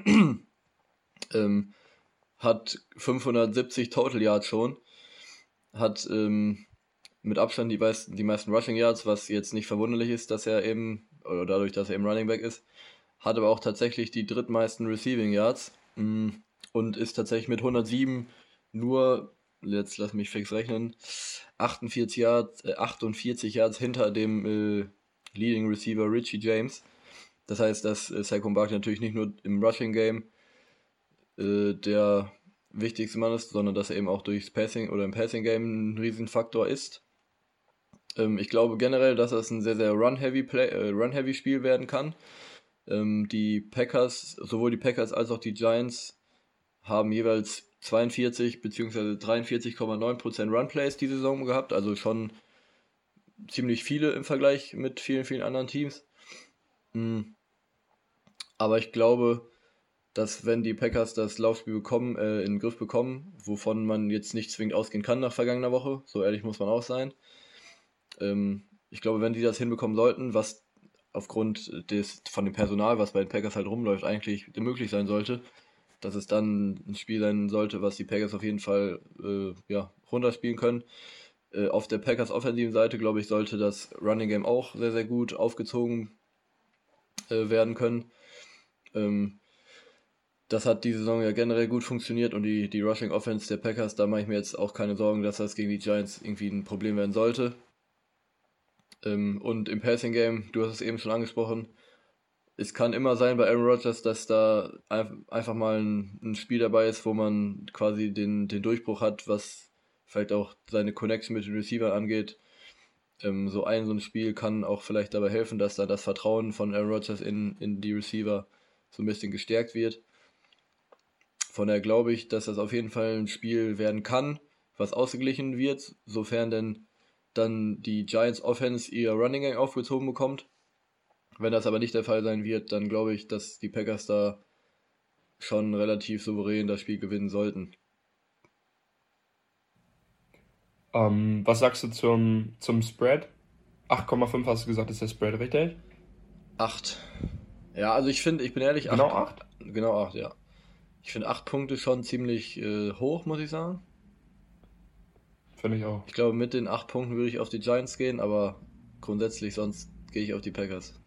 ähm, hat fünfhundertsiebzig Total Yards schon, hat ähm, mit Abstand die meisten, die meisten Rushing Yards, was jetzt nicht verwunderlich ist, dass er eben, oder dadurch, dass er eben Running Back ist, hat aber auch tatsächlich die drittmeisten Receiving Yards mh, und ist tatsächlich mit hundertsieben nur, jetzt lass mich fix rechnen, achtundvierzig Yards, äh, achtundvierzig Yards hinter dem äh, Leading Receiver Richie James. Das heißt, dass äh, Saquon Barkley natürlich nicht nur im Rushing Game äh, der wichtigste Mann ist, sondern dass er eben auch durchs Passing oder im Passing Game ein Riesenfaktor ist. Ähm, ich glaube generell, dass das ein sehr, sehr run-heavy Play, äh, run-heavy Spiel werden kann. Ähm, die Packers, sowohl die Packers als auch die Giants haben jeweils zweiundvierzig bzw. dreiundvierzig Komma neun Prozent Run-Plays die Saison gehabt, also schon ziemlich viele im Vergleich mit vielen, vielen anderen Teams. Mhm. Aber ich glaube, dass wenn die Packers das Laufspiel bekommen, äh, in den Griff bekommen, wovon man jetzt nicht zwingend ausgehen kann nach vergangener Woche, so ehrlich muss man auch sein. Ähm, ich glaube, wenn die das hinbekommen sollten, was aufgrund des von dem Personal, was bei den Packers halt rumläuft, eigentlich möglich sein sollte, dass es dann ein Spiel sein sollte, was die Packers auf jeden Fall äh, ja, runterspielen können. Äh, auf der Packers offensiven Seite, glaube ich, sollte das Running Game auch sehr, sehr gut aufgezogen äh, werden können. Ähm, das hat die Saison ja generell gut funktioniert und die, die Rushing Offense der Packers, da mache ich mir jetzt auch keine Sorgen, dass das gegen die Giants irgendwie ein Problem werden sollte. Ähm, und im Passing Game, du hast es eben schon angesprochen, es kann immer sein bei Aaron Rodgers, dass da einfach mal ein, ein Spiel dabei ist, wo man quasi den, den Durchbruch hat, was vielleicht auch seine Connection mit den Receivern angeht. Ähm, so ein so ein Spiel kann auch vielleicht dabei helfen, dass da das Vertrauen von Aaron Rodgers in, in die Receiver so ein bisschen gestärkt wird. Von daher glaube ich, dass das auf jeden Fall ein Spiel werden kann, was ausgeglichen wird, sofern denn dann die Giants Offense ihr Running Game aufgezogen bekommt. Wenn das aber nicht der Fall sein wird, dann glaube ich, dass die Packers da schon relativ souverän das Spiel gewinnen sollten. Ähm, was sagst du zum, zum Spread? acht Komma fünf hast du gesagt, ist der Spread, richtig? acht. Ja, also ich finde, ich bin ehrlich, Genau acht. acht? Genau acht, ja. Ich finde acht Punkte schon ziemlich äh, hoch, muss ich sagen. Finde ich auch. Ich glaube, mit den acht Punkten würde ich auf die Giants gehen, aber grundsätzlich sonst gehe ich auf die Packers.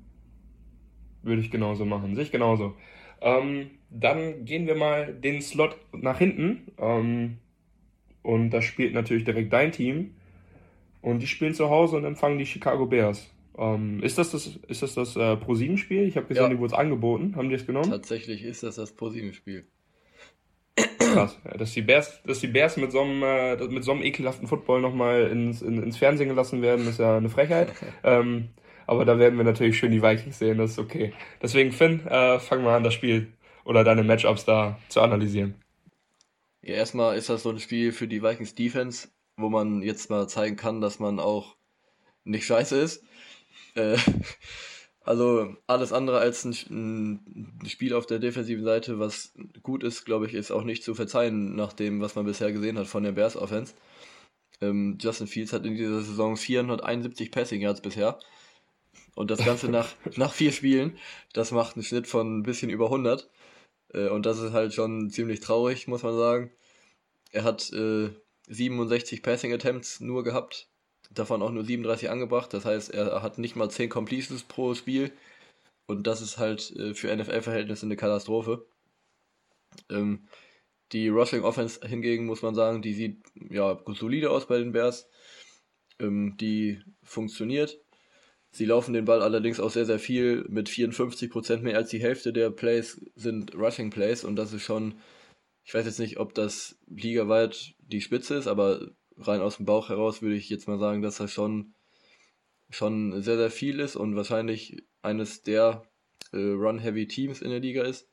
Würde ich genauso machen. Sehe ich genauso. Ähm, dann gehen wir mal den Slot nach hinten. Ähm, und da spielt natürlich direkt dein Team. Und die spielen zu Hause und empfangen die Chicago Bears. Ähm, ist das das, ist das, das äh, Pro sieben Spiel? Ich habe gesehen, Ja. die wurde es angeboten. Haben die es genommen? Tatsächlich ist das das Pro-sieben-Spiel. Krass. Ja, dass die Bears, dass die Bears mit so einem, äh, mit so einem ekelhaften Football nochmal ins, in, ins Fernsehen gelassen werden, ist ja eine Frechheit. ähm, aber da werden wir natürlich schön die Vikings sehen, das ist okay. Deswegen, Finn, äh, fang mal an, das Spiel oder deine Matchups da zu analysieren. Ja, erstmal ist das so ein Spiel für die Vikings Defense, wo man jetzt mal zeigen kann, dass man auch nicht scheiße ist. Äh, also alles andere als ein, ein Spiel auf der defensiven Seite, was gut ist, glaube ich, ist auch nicht zu verzeihen nach dem, was man bisher gesehen hat von der Bears Offense. Ähm, Justin Fields hat in dieser Saison vierhunderteinundsiebzig Passing Yards bisher. Und das Ganze nach, nach vier Spielen. Das macht einen Schnitt von ein bisschen über hundert. Äh, und das ist halt schon ziemlich traurig, muss man sagen. Er hat äh, siebenundsechzig Passing Attempts nur gehabt, davon auch nur siebenunddreißig angebracht. Das heißt, er hat nicht mal zehn Completions pro Spiel. Und das ist halt äh, für N F L-Verhältnisse eine Katastrophe. Ähm, die Rushing Offense hingegen, muss man sagen, die sieht ja solide aus bei den Bears. Ähm, die funktioniert. Sie laufen den Ball allerdings auch sehr, sehr viel. Mit vierundfünfzig Prozent mehr als die Hälfte der Plays sind Rushing Plays. Und das ist schon, ich weiß jetzt nicht, ob das ligaweit die Spitze ist, aber rein aus dem Bauch heraus würde ich jetzt mal sagen, dass das schon, schon sehr, sehr viel ist und wahrscheinlich eines der äh, Run-Heavy Teams in der Liga ist.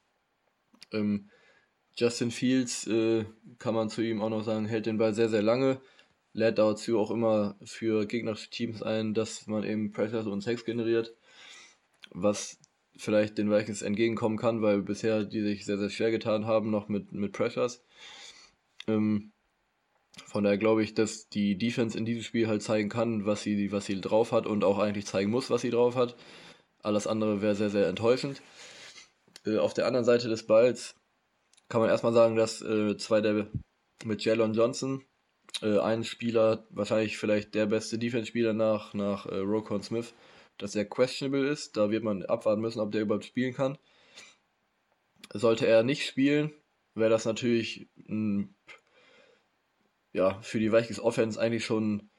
Ähm, Justin Fields, äh, kann man zu ihm auch noch sagen, hält den Ball sehr, sehr lange. Lädt dazu auch immer für gegnerische Teams ein, dass man eben Pressures und Sacks generiert, was vielleicht den Vikings entgegenkommen kann, weil bisher die sich sehr, sehr schwer getan haben, noch mit, mit Pressures. Ähm, von daher glaube ich, dass die Defense in diesem Spiel halt zeigen kann, was sie, was sie drauf hat und auch eigentlich zeigen muss, was sie drauf hat. Alles andere wäre sehr, sehr enttäuschend. Äh, auf der anderen Seite des Balls kann man erstmal sagen, dass äh, zwei der mit Jalen Johnson, äh, ein Spieler, wahrscheinlich vielleicht der beste Defense-Spieler nach, nach äh, Roquan Smith, dass er questionable ist. Da wird man abwarten müssen, ob der überhaupt spielen kann. Sollte er nicht spielen, wäre das natürlich ein, ja, für die Vikings Offense eigentlich schon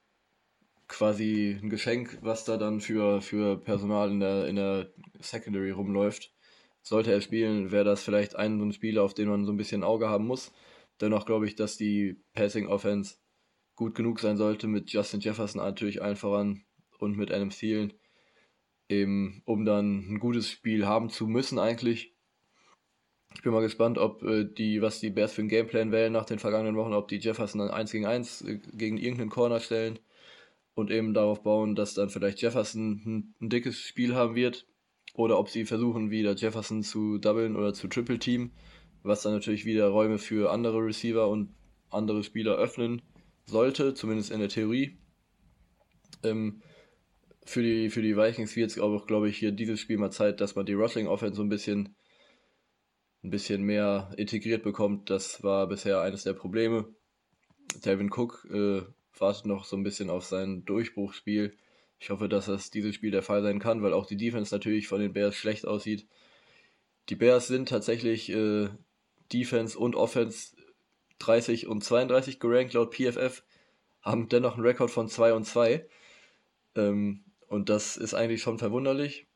quasi ein Geschenk, was da dann für, für Personal in der, in der Secondary rumläuft. Sollte er spielen, wäre das vielleicht ein, so ein Spieler, auf den man so ein bisschen Auge haben muss. Dennoch glaube ich, dass die Passing Offense gut genug sein sollte, mit Justin Jefferson natürlich allen voran und mit Adam Thielen, eben um dann ein gutes Spiel haben zu müssen eigentlich. Ich bin mal gespannt, ob äh, die, was die Bears für einen Gameplan wählen nach den vergangenen Wochen, ob die Jefferson dann eins gegen eins äh, gegen irgendeinen Corner stellen und eben darauf bauen, dass dann vielleicht Jefferson ein, ein dickes Spiel haben wird, oder ob sie versuchen, wieder Jefferson zu doublen oder zu triple team, was dann natürlich wieder Räume für andere Receiver und andere Spieler öffnen sollte, zumindest in der Theorie. Ähm, für die, für die Vikings wird es auch, glaube ich, hier dieses Spiel mal Zeit, dass man die Rushing Offense so ein bisschen ein bisschen mehr integriert bekommt. Das war bisher eines der Probleme. Dalvin Cook äh, wartet noch so ein bisschen auf sein Durchbruchsspiel. Ich hoffe, dass das dieses Spiel der Fall sein kann, weil auch die Defense natürlich von den Bears schlecht aussieht. Die Bears sind tatsächlich äh, Defense und Offense dreißig und zweiunddreißig gerankt laut P F F, haben dennoch einen Rekord von zwei und zwei. Ähm, und das ist eigentlich schon verwunderlich,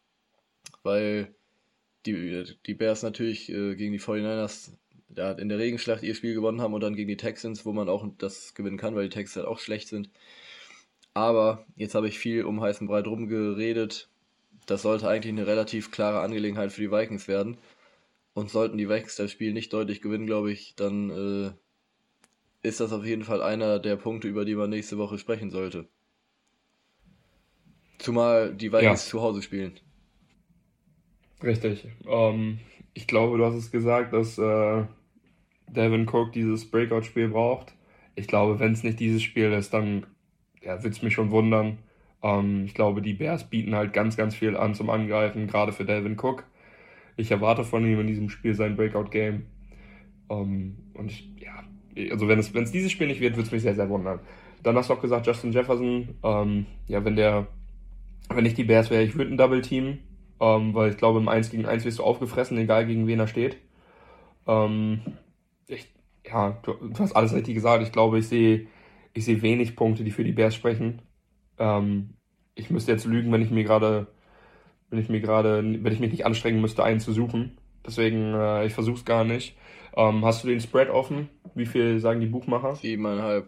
weil die, die Bears natürlich äh, gegen die forty-niners ja, in der Regenschlacht ihr Spiel gewonnen haben und dann gegen die Texans, wo man auch das gewinnen kann, weil die Texans halt auch schlecht sind. Aber jetzt habe ich viel um heißen Brei drum geredet. Das sollte eigentlich eine relativ klare Angelegenheit für die Vikings werden. Und sollten die Vikings das Spiel nicht deutlich gewinnen, glaube ich, dann äh, ist das auf jeden Fall einer der Punkte, über die man nächste Woche sprechen sollte. Zumal die Vikings Ja. zu Hause spielen. Richtig. Ähm, ich glaube, du hast es gesagt, dass äh, Dalvin Cook dieses Breakout-Spiel braucht. Ich glaube, wenn es nicht dieses Spiel ist, dann ja, würde es mich schon wundern. Ähm, ich glaube, die Bears bieten halt ganz, ganz viel an zum Angreifen, gerade für Dalvin Cook. Ich erwarte von ihm in diesem Spiel sein Breakout-Game. Ähm, und ich, ja, also wenn es, wenn es dieses Spiel nicht wird, würde es mich sehr, sehr wundern. Dann hast du auch gesagt, Justin Jefferson, ähm, ja, wenn der, wenn ich die Bears wäre, ich würde ein Double-Team, ähm, weil ich glaube, im eins gegen eins wirst du aufgefressen, egal gegen wen er steht. Ähm, ich, ja, du, du hast alles richtig gesagt. Ich glaube, ich sehe, ich sehe wenig Punkte, die für die Bears sprechen. Ähm, ich müsste jetzt lügen, wenn ich mir gerade, wenn ich mir gerade, wenn ich mich nicht anstrengen müsste, einen zu suchen. Deswegen, äh, ich versuche es gar nicht. Ähm, hast du den Spread offen? Wie viel sagen die Buchmacher? Siebeneinhalb.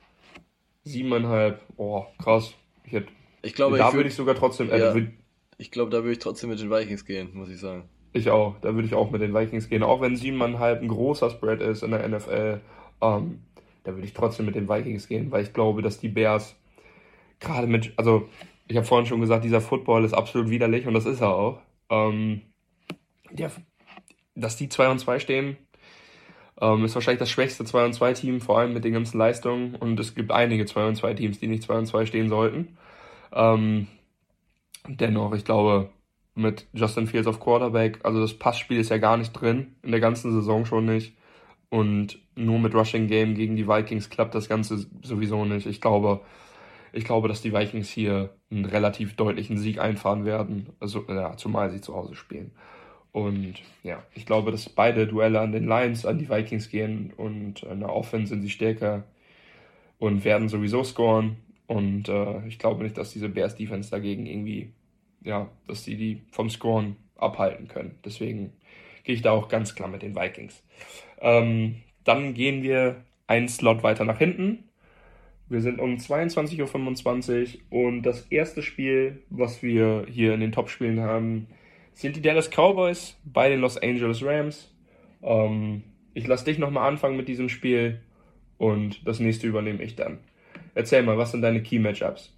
Siebeneinhalb. Oh, krass. Ich hätte, Ich glaube, da ich würde würde ich sogar trotzdem, äh, ja. würd, ich glaube, da würde ich trotzdem mit den Vikings gehen, muss ich sagen. ich auch. Da würde ich auch mit den Vikings gehen. Auch wenn siebeneinhalb ein großer Spread ist in der N F L, ähm, da würde ich trotzdem mit den Vikings gehen, weil ich glaube, dass die Bears gerade mit, also ich habe vorhin schon gesagt, dieser Football ist absolut widerlich und das ist er auch. Ähm, ja, dass die zwei und zwei stehen, ähm, ist wahrscheinlich das schwächste zwei und zwei Team, vor allem mit den ganzen Leistungen. Und es gibt einige zwei und zwei Teams, die nicht zwei und zwei stehen sollten. Ähm, dennoch, ich glaube, mit Justin Fields auf Quarterback, also das Passspiel ist ja gar nicht drin, in der ganzen Saison schon nicht. Und nur mit Rushing Game gegen die Vikings klappt das Ganze sowieso nicht. Ich glaube, ich glaube, dass die Vikings hier einen relativ deutlichen Sieg einfahren werden, also ja, zumal sie zu Hause spielen. Und ja, ich glaube, dass beide Duelle an den Lions an die Vikings gehen und in der Offense sind sie stärker und werden sowieso scoren. Und äh, ich glaube nicht, dass diese Bears Defense dagegen irgendwie, ja, dass sie die vom Scoren abhalten können. Deswegen gehe ich da auch ganz klar mit den Vikings. Ähm, dann gehen wir einen Slot weiter nach hinten. Wir sind um zweiundzwanzig Uhr fünfundzwanzig und das erste Spiel, was wir hier in den Top-Spielen haben, sind die Dallas Cowboys bei den Los Angeles Rams. Ähm, ich lasse dich nochmal anfangen mit diesem Spiel und das nächste übernehme ich dann. Erzähl mal, was sind deine Key-Matchups?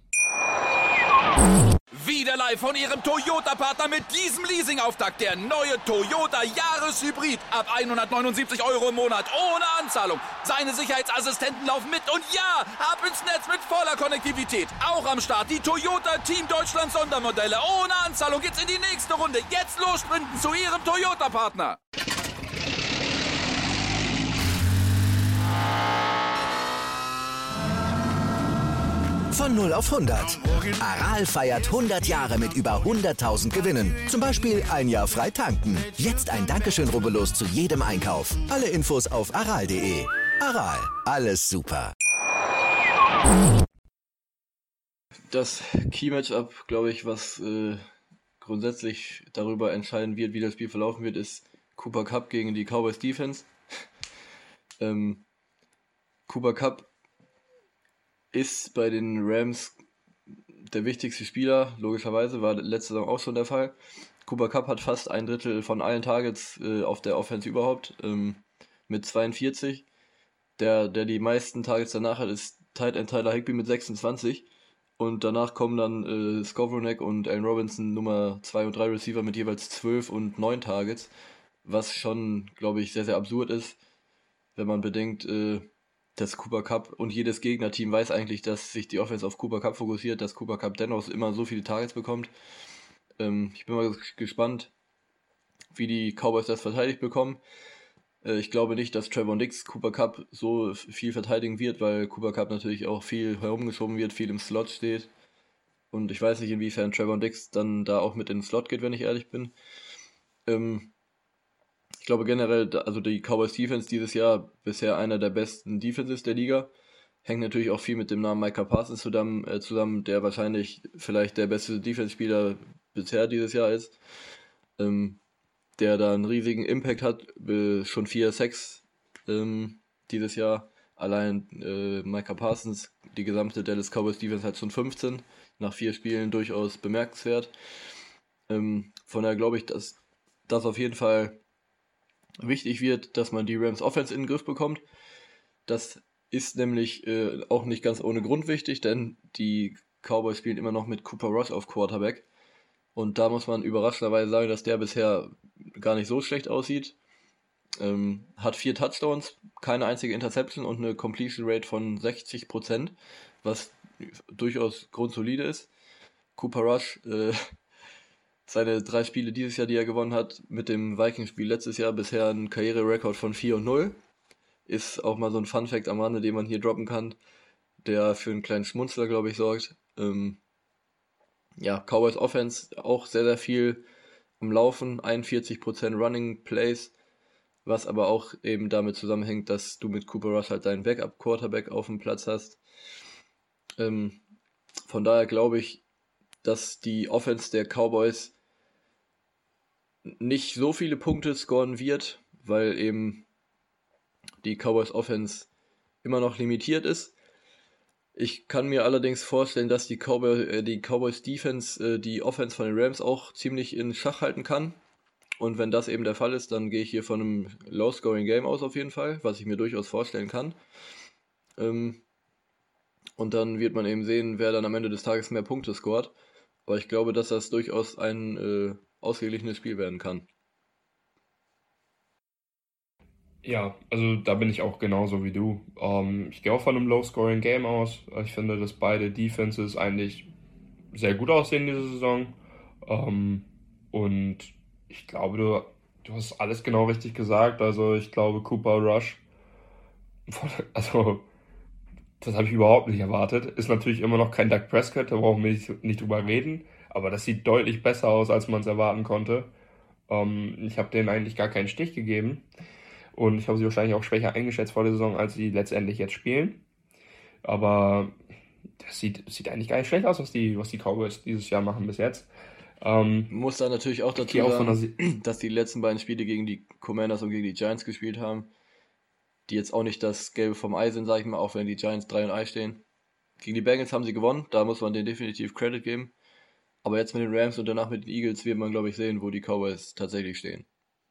Wieder live von Ihrem Toyota-Partner mit diesem Leasing-Auftakt. Der neue Toyota Jahreshybrid. Ab hundertneunundsiebzig Euro im Monat. Ohne Anzahlung. Seine Sicherheitsassistenten laufen mit. Und ja, ab ins Netz mit voller Konnektivität. Auch am Start die Toyota Team Deutschland Sondermodelle. Ohne Anzahlung geht's in die nächste Runde. Jetzt los sprinten zu Ihrem Toyota-Partner. Von null auf hundert. Aral feiert hundert Jahre mit über hunderttausend Gewinnen. Zum Beispiel ein Jahr frei tanken. Jetzt ein Dankeschön, rubbellos zu jedem Einkauf. Alle Infos auf aral punkt de. Aral, alles super. Das Key-Matchup, glaube ich, was äh, grundsätzlich darüber entscheiden wird, wie das Spiel verlaufen wird, ist Cooper Kupp gegen die Cowboys Defense. ähm, Cooper Kupp ist bei den Rams der wichtigste Spieler, logischerweise, war letzte Saison auch schon der Fall. Cooper Kupp hat fast ein Drittel von allen Targets äh, auf der Offense überhaupt, ähm, mit zweiundvierzig. Der, der die meisten Targets danach hat, ist Tight End Tyler Higbee mit sechsundzwanzig. Und danach kommen dann äh, Skowronek und Allen Robinson, Nummer zwei und drei Receiver mit jeweils zwölf und neun Targets. Was schon, glaube ich, sehr, sehr absurd ist, wenn man bedenkt, äh, dass Cooper Kupp und jedes Gegnerteam weiß eigentlich, dass sich die Offense auf Cooper Kupp fokussiert, dass Cooper Kupp dennoch immer so viele Targets bekommt. Ähm, ich bin mal gespannt, wie die Cowboys das verteidigt bekommen. Äh, ich glaube nicht, dass Trevon Diggs Cooper Kupp so viel verteidigen wird, weil Cooper Kupp natürlich auch viel herumgeschoben wird, viel im Slot steht. Und ich weiß nicht, inwiefern Trevon Diggs dann da auch mit in den Slot geht, wenn ich ehrlich bin. Ähm, Ich glaube generell, also die Cowboys Defense dieses Jahr bisher einer der besten Defenses der Liga. Hängt natürlich auch viel mit dem Namen Micah Parsons zusammen, äh, zusammen der wahrscheinlich vielleicht der beste Defense-Spieler bisher dieses Jahr ist. Ähm, der da einen riesigen Impact hat, äh, schon vier Sacks ähm, dieses Jahr. Allein äh, Micah Parsons, die gesamte Dallas Cowboys Defense hat schon fünfzehn, nach vier Spielen durchaus bemerkenswert. Ähm, von daher glaube ich, dass das auf jeden Fall wichtig wird, dass man die Rams Offense in den Griff bekommt. Das ist nämlich äh, auch nicht ganz ohne Grund wichtig, denn die Cowboys spielen immer noch mit Cooper Rush auf Quarterback. Und da muss man überraschenderweise sagen, dass der bisher gar nicht so schlecht aussieht. Ähm, hat vier Touchdowns, keine einzige Interception und eine Completion Rate von sechzig Prozent, was durchaus grundsolide ist. Cooper Rush, äh, seine drei Spiele dieses Jahr, die er gewonnen hat, mit dem Vikings-Spiel letztes Jahr bisher ein Karriererekord von vier und null. Ist auch mal so ein Fun-Fact am Rande, den man hier droppen kann, der für einen kleinen Schmunzler, glaube ich, sorgt. Ähm, ja, Cowboys Offense auch sehr, sehr viel am Laufen, einundvierzig Prozent Running Plays, was aber auch eben damit zusammenhängt, dass du mit Cooper Rush halt deinen Backup-Quarterback auf dem Platz hast. Ähm, von daher glaube ich, dass die Offense der Cowboys nicht so viele Punkte scoren wird, weil eben die Cowboys Offense immer noch limitiert ist. Ich kann mir allerdings vorstellen, dass die, Cowboy, äh, die Cowboys Defense äh, die Offense von den Rams auch ziemlich in Schach halten kann. Und wenn das eben der Fall ist, dann gehe ich hier von einem Low-Scoring-Game aus auf jeden Fall, was ich mir durchaus vorstellen kann. Ähm, und dann wird man eben sehen, wer dann am Ende des Tages mehr Punkte scoret. Aber ich glaube, dass das durchaus ein äh, ausgeglichenes Spiel werden kann. Ja, also da bin ich auch genauso wie du. Ähm, ich gehe auch von einem Low-Scoring-Game aus. Ich finde, dass beide Defenses eigentlich sehr gut aussehen diese Saison. Ähm, und ich glaube, du, du hast alles genau richtig gesagt. Also ich glaube, Cooper Rush, also das habe ich überhaupt nicht erwartet. Ist natürlich immer noch kein Dak Prescott, da brauchen wir nicht, nicht drüber reden. Aber das sieht deutlich besser aus, als man es erwarten konnte. Ähm, ich habe denen eigentlich gar keinen Stich gegeben. Und ich habe sie wahrscheinlich auch schwächer eingeschätzt vor der Saison, als sie letztendlich jetzt spielen. Aber das sieht, sieht eigentlich gar nicht schlecht aus, was die, was die Cowboys dieses Jahr machen bis jetzt. Ähm, Muss da natürlich auch dazu auch von sagen, der dass die letzten beiden Spiele gegen die Commanders und gegen die Giants gespielt haben, die jetzt auch nicht das Gelbe vom Ei sind, sag ich mal, auch wenn die Giants drei und eins stehen. Gegen die Bengals haben sie gewonnen, da muss man denen definitiv Credit geben. Aber jetzt mit den Rams und danach mit den Eagles wird man, glaube ich, sehen, wo die Cowboys tatsächlich stehen.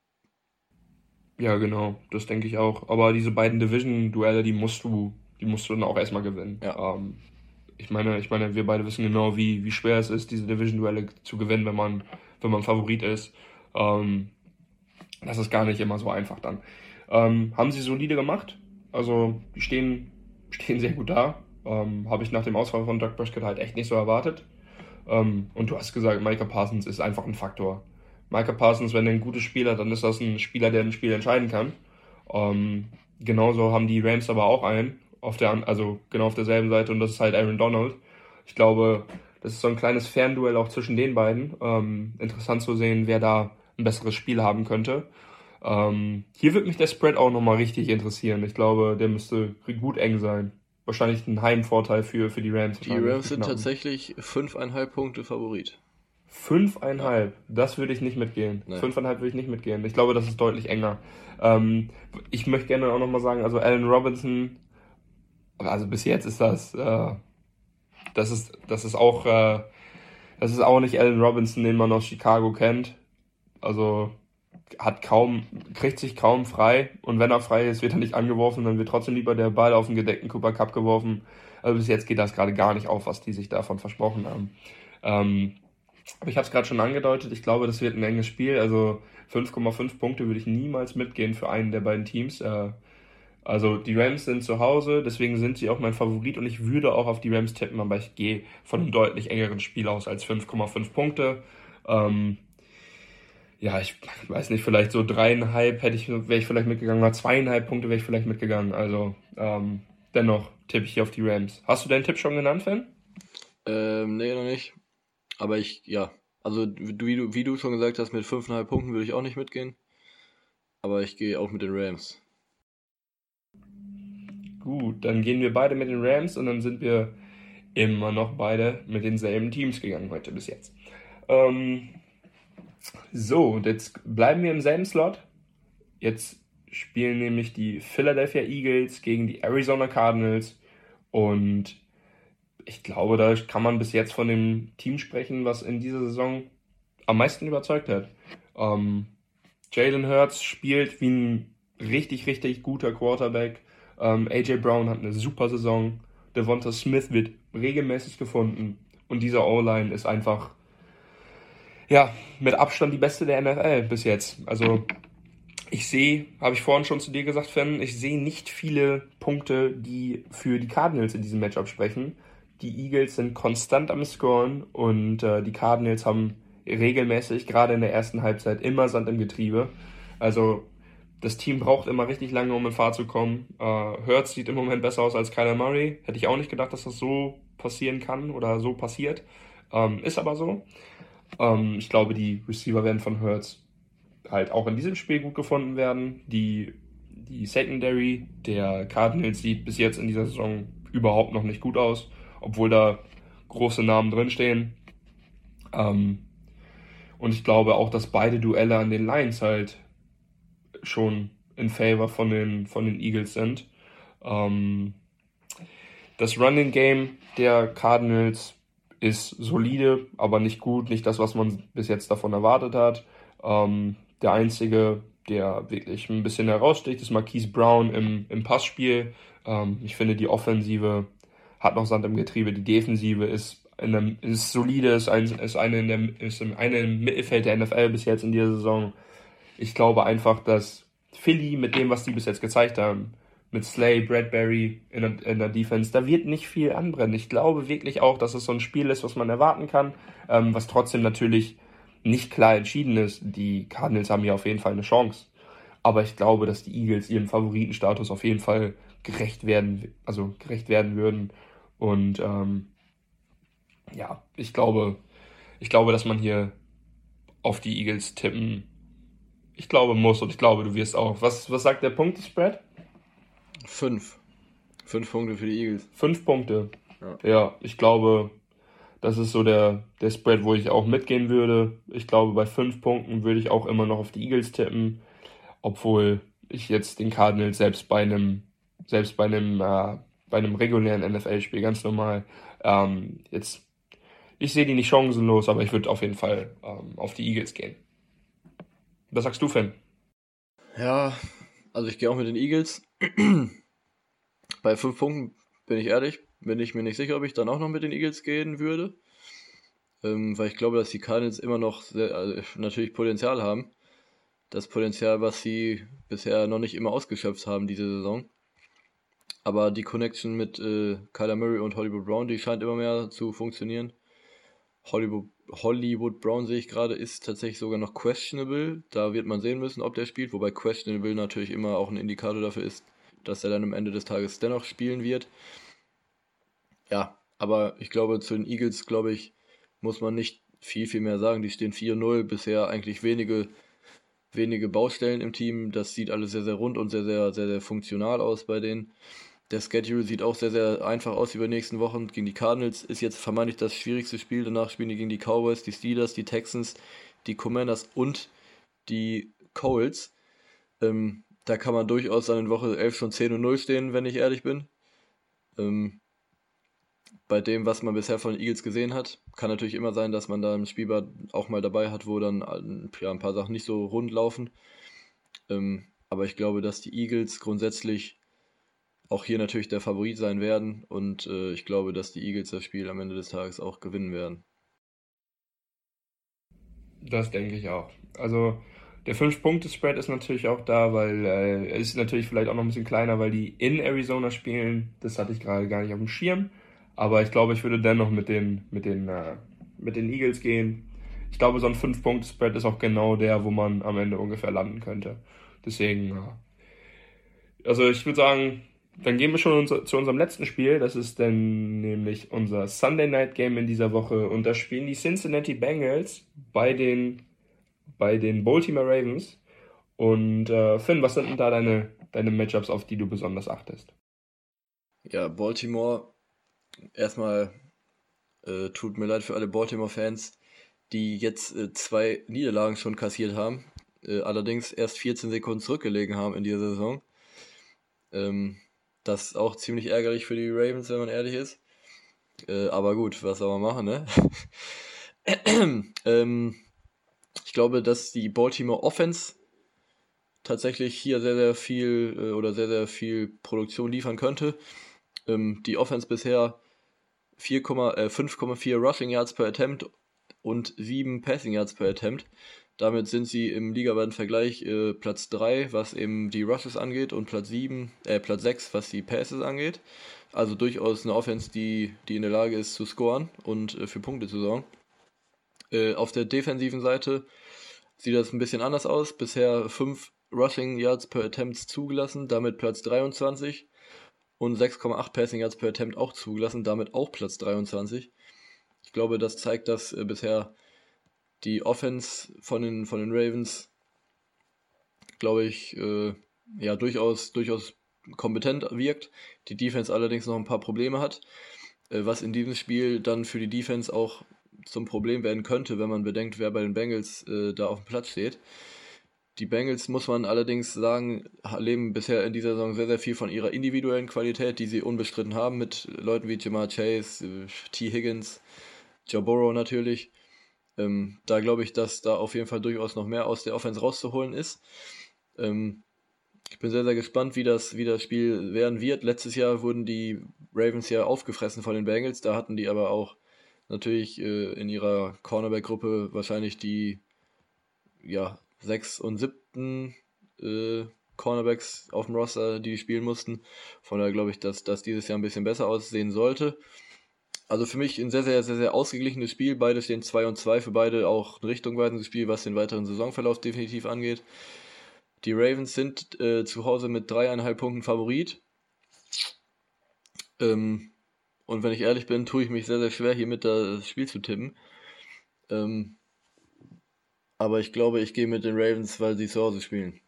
Ja, genau, das denke ich auch. Aber diese beiden Division-Duelle, die musst du, die musst du dann auch erstmal gewinnen. Ja. Ähm, ich meine, ich meine, wir beide wissen genau, wie, wie schwer es ist, diese Division-Duelle zu gewinnen, wenn man, wenn man Favorit ist. Ähm, das ist gar nicht immer so einfach dann. Ähm, haben sie solide gemacht. Also, die stehen, stehen sehr gut da. Ähm, habe ich nach dem Ausfall von Dak Prescott halt echt nicht so erwartet. Ähm, und du hast gesagt, Micah Parsons ist einfach ein Faktor. Micah Parsons, wenn er ein gutes Spiel hat, dann ist das ein Spieler, der ein Spiel entscheiden kann. Ähm, genauso haben die Rams aber auch einen, auf der, also genau auf derselben Seite, und das ist halt Aaron Donald. Ich glaube, das ist so ein kleines Fernduell auch zwischen den beiden. Ähm, interessant zu sehen, wer da ein besseres Spiel haben könnte. Ähm, hier wird mich der Spread auch nochmal richtig interessieren. Ich glaube, der müsste gut eng sein. Wahrscheinlich ein Heimvorteil für, für die Rams. Die Rams sind tatsächlich fünf Komma fünf Punkte Favorit. Fünfeinhalb, ja. Das würde ich nicht mitgehen. Nee. Fünfeinhalb würde ich nicht mitgehen. Ich glaube, das ist deutlich enger. Ähm, ich möchte gerne auch nochmal sagen, also Allen Robinson, also bis jetzt ist das, äh, das ist, das ist auch, äh, das ist auch nicht Allen Robinson, den man aus Chicago kennt. Also hat kaum, kriegt sich kaum frei, und wenn er frei ist, wird er nicht angeworfen, dann wird trotzdem lieber der Ball auf den gedeckten Cooper Kupp geworfen. Also bis jetzt geht das gerade gar nicht auf, was die sich davon versprochen haben. Ähm, Aber ich habe es gerade schon angedeutet, ich glaube, das wird ein enges Spiel. Also fünf Komma fünf Punkte würde ich niemals mitgehen für einen der beiden Teams. Äh, also die Rams sind zu Hause, deswegen sind sie auch mein Favorit, und ich würde auch auf die Rams tippen, aber ich gehe von einem deutlich engeren Spiel aus als fünf Komma fünf Punkte. Ähm, ja, ich weiß nicht, vielleicht so dreieinhalb hätte ich, wäre ich vielleicht mitgegangen, oder zweieinhalb Punkte wäre ich vielleicht mitgegangen. Also ähm, dennoch tippe ich hier auf die Rams. Hast du deinen Tipp schon genannt, Fan? Ähm, nee, noch nicht. Aber ich, ja, also wie du, wie du schon gesagt hast, mit fünf Komma fünf Punkten würde ich auch nicht mitgehen. Aber ich gehe auch mit den Rams. Gut, dann gehen wir beide mit den Rams, und dann sind wir immer noch beide mit denselben Teams gegangen heute bis jetzt. Ähm, so, jetzt bleiben wir im selben Slot. Jetzt spielen nämlich die Philadelphia Eagles gegen die Arizona Cardinals und ich glaube, da kann man bis jetzt von dem Team sprechen, was in dieser Saison am meisten überzeugt hat. Ähm, Jalen Hurts spielt wie ein richtig, richtig guter Quarterback. Ähm, A J Brown hat eine super Saison. Devonta Smith wird regelmäßig gefunden. Und diese O-Line ist einfach, ja, mit Abstand die beste der N F L bis jetzt. Also ich sehe, habe ich vorhin schon zu dir gesagt, Finn, ich sehe nicht viele Punkte, die für die Cardinals in diesem Matchup sprechen. Die Eagles sind konstant am Scoren und äh, die Cardinals haben regelmäßig, gerade in der ersten Halbzeit, immer Sand im Getriebe. Also das Team braucht immer richtig lange, um in Fahrt zu kommen. Äh, Hurts sieht im Moment besser aus als Kyler Murray. Hätte ich auch nicht gedacht, dass das so passieren kann oder so passiert. Ähm, ist aber so. Ähm, ich glaube, die Receiver werden von Hurts halt auch in diesem Spiel gut gefunden werden. Die, die Secondary der Cardinals sieht bis jetzt in dieser Saison überhaupt noch nicht gut aus, obwohl da große Namen drinstehen. Ähm, und ich glaube auch, dass beide Duelle an den Lines halt schon in favor von den, von den Eagles sind. Ähm, das Running Game der Cardinals ist solide, aber nicht gut, nicht das, was man bis jetzt davon erwartet hat. Ähm, der einzige, der wirklich ein bisschen heraussticht, ist Marquise Brown im, im Passspiel. Ähm, ich finde, die Offensive hat noch Sand im Getriebe, die Defensive ist, in einem, ist solide, ist, ein, ist, eine in der, ist eine im Mittelfeld der N F L bis jetzt in dieser Saison. Ich glaube einfach, dass Philly mit dem, was die bis jetzt gezeigt haben, mit Slay, Bradbury in der, in der Defense, da wird nicht viel anbrennen. Ich glaube wirklich auch, dass es so ein Spiel ist, was man erwarten kann, ähm, was trotzdem natürlich nicht klar entschieden ist. Die Cardinals haben hier auf jeden Fall eine Chance. Aber ich glaube, dass die Eagles ihrem Favoritenstatus auf jeden Fall gerecht werden, also gerecht werden würden. Und ähm, ja, ich glaube, ich glaube, dass man hier auf die Eagles tippen, ich glaube, muss und ich glaube, du wirst auch. Was, was sagt der Punktespread? Fünf. Fünf Punkte für die Eagles. Fünf Punkte. Ja, Ja, ich glaube, das ist so der, der Spread, wo ich auch mitgehen würde. Ich glaube, bei fünf Punkten würde ich auch immer noch auf die Eagles tippen, obwohl ich jetzt den Cardinals selbst bei einem, selbst bei einem, äh, bei einem regulären N F L-Spiel ganz normal, ähm, jetzt, ich sehe die nicht chancenlos, aber ich würde auf jeden Fall ähm, auf die Eagles gehen. Was sagst du, Finn? Ja, also ich gehe auch mit den Eagles. Bei fünf Punkten, bin ich ehrlich, bin ich mir nicht sicher, ob ich dann auch noch mit den Eagles gehen würde. Ähm, weil ich glaube, dass die Cardinals immer noch sehr, also natürlich Potenzial haben. Das Potenzial, was sie bisher noch nicht immer ausgeschöpft haben diese Saison. Aber die Connection mit äh, Kyler Murray und Hollywood Brown, die scheint immer mehr zu funktionieren. Hollywood, Hollywood Brown, sehe ich gerade, ist tatsächlich sogar noch questionable. Da wird man sehen müssen, ob der spielt. Wobei questionable natürlich immer auch ein Indikator dafür ist, dass er dann am Ende des Tages dennoch spielen wird. Ja, aber ich glaube, zu den Eagles, glaube ich, muss man nicht viel, viel mehr sagen. Die stehen vier null, bisher eigentlich wenige, wenige Baustellen im Team. Das sieht alles sehr, sehr rund und sehr, sehr, sehr, sehr funktional aus bei denen. Der Schedule sieht auch sehr, sehr einfach aus über die nächsten Wochen. Gegen die Cardinals ist jetzt vermeintlich das schwierigste Spiel. Danach spielen die gegen die Cowboys, die Steelers, die Texans, die Commanders und die Colts. Ähm, da kann man durchaus dann in Woche elf schon zehn null stehen, wenn ich ehrlich bin. Ähm, bei dem, was man bisher von den Eagles gesehen hat, kann natürlich immer sein, dass man da im Spielbad auch mal dabei hat, wo dann ja, ein paar Sachen nicht so rund laufen. Ähm, aber ich glaube, dass die Eagles grundsätzlich auch hier natürlich der Favorit sein werden und äh, ich glaube, dass die Eagles das Spiel am Ende des Tages auch gewinnen werden. Das denke ich auch. Also der fünf-Punkte-Spread ist natürlich auch da, weil äh, er ist natürlich vielleicht auch noch ein bisschen kleiner, weil die in Arizona spielen. Das hatte ich gerade gar nicht auf dem Schirm. Aber ich glaube, ich würde dennoch mit den, mit den, äh, mit den Eagles gehen. Ich glaube, so ein fünf-Punkte-Spread ist auch genau der, wo man am Ende ungefähr landen könnte. Deswegen, äh, also ich würde sagen, dann gehen wir schon unser, zu unserem letzten Spiel. Das ist dann nämlich unser Sunday Night Game in dieser Woche. Und da spielen die Cincinnati Bengals bei den, bei den Baltimore Ravens. Und äh, Finn, was sind denn da deine, deine Matchups, auf die du besonders achtest? Ja, Baltimore, erstmal äh, tut mir leid für alle Baltimore-Fans, die jetzt äh, zwei Niederlagen schon kassiert haben. äh, allerdings erst vierzehn Sekunden zurückgelegen haben in dieser Saison. Ähm, das ist auch ziemlich ärgerlich für die Ravens, wenn man ehrlich ist. Äh, aber gut, was soll man machen, ne? ähm, ich glaube, dass die Baltimore Offense tatsächlich hier sehr, sehr viel äh, oder sehr, sehr viel Produktion liefern könnte. Ähm, die Offense bisher fünf Komma vier Rushing Yards per Attempt und sieben Passing Yards per Attempt. Damit sind sie im ligaweiten Vergleich äh, Platz drei, was eben die Rushes angeht, und Platz sieben, äh, Platz sechs, was die Passes angeht. Also durchaus eine Offense, die, die in der Lage ist zu scoren und äh, für Punkte zu sorgen. Äh, auf der defensiven Seite sieht das ein bisschen anders aus. Bisher fünf Rushing Yards per Attempt zugelassen, damit Platz dreiundzwanzig. Und sechs Komma acht Passing Yards per Attempt auch zugelassen, damit auch Platz dreiundzwanzig. Ich glaube, das zeigt, dass äh, bisher die Offense von den, von den Ravens, glaube ich, äh, ja, durchaus, durchaus kompetent wirkt. Die Defense allerdings noch ein paar Probleme hat, äh, was in diesem Spiel dann für die Defense auch zum Problem werden könnte, wenn man bedenkt, wer bei den Bengals äh, da auf dem Platz steht. Die Bengals, muss man allerdings sagen, leben bisher in dieser Saison sehr, sehr viel von ihrer individuellen Qualität, die sie unbestritten haben, mit Leuten wie Ja'Marr Chase, T. Higgins, Joe Burrow natürlich. Ähm, da glaube ich, dass da auf jeden Fall durchaus noch mehr aus der Offense rauszuholen ist. Ähm, ich bin sehr, sehr gespannt, wie das, wie das Spiel werden wird. Letztes Jahr wurden die Ravens ja aufgefressen von den Bengals, da hatten die aber auch natürlich äh, in ihrer Cornerback-Gruppe wahrscheinlich die, ja, sechs und siebten äh, Cornerbacks auf dem Roster, die spielen mussten. Von daher glaube ich, dass das dieses Jahr ein bisschen besser aussehen sollte. Also für mich ein sehr, sehr, sehr, sehr ausgeglichenes Spiel. Beide stehen zwei und zwei, für beide auch ein richtungweisendes Spiel, was den weiteren Saisonverlauf definitiv angeht. Die Ravens sind äh, zu Hause mit dreieinhalb Punkten Favorit. Ähm, und wenn ich ehrlich bin, tue ich mich sehr, sehr schwer, hiermit das Spiel zu tippen. Ähm, Aber ich glaube, ich gehe mit den Ravens, weil sie zu Hause spielen.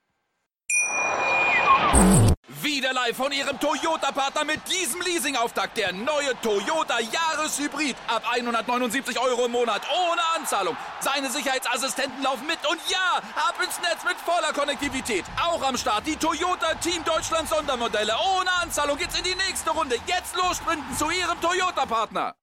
Wieder live von Ihrem Toyota-Partner mit diesem Leasing-Auftakt. Der neue Toyota Jahreshybrid. Ab hundertneunundsiebzig Euro im Monat. Ohne Anzahlung. Seine Sicherheitsassistenten laufen mit. Und ja, ab ins Netz mit voller Konnektivität. Auch am Start die Toyota Team Deutschland Sondermodelle. Ohne Anzahlung geht's in die nächste Runde. Jetzt los sprinten zu Ihrem Toyota-Partner.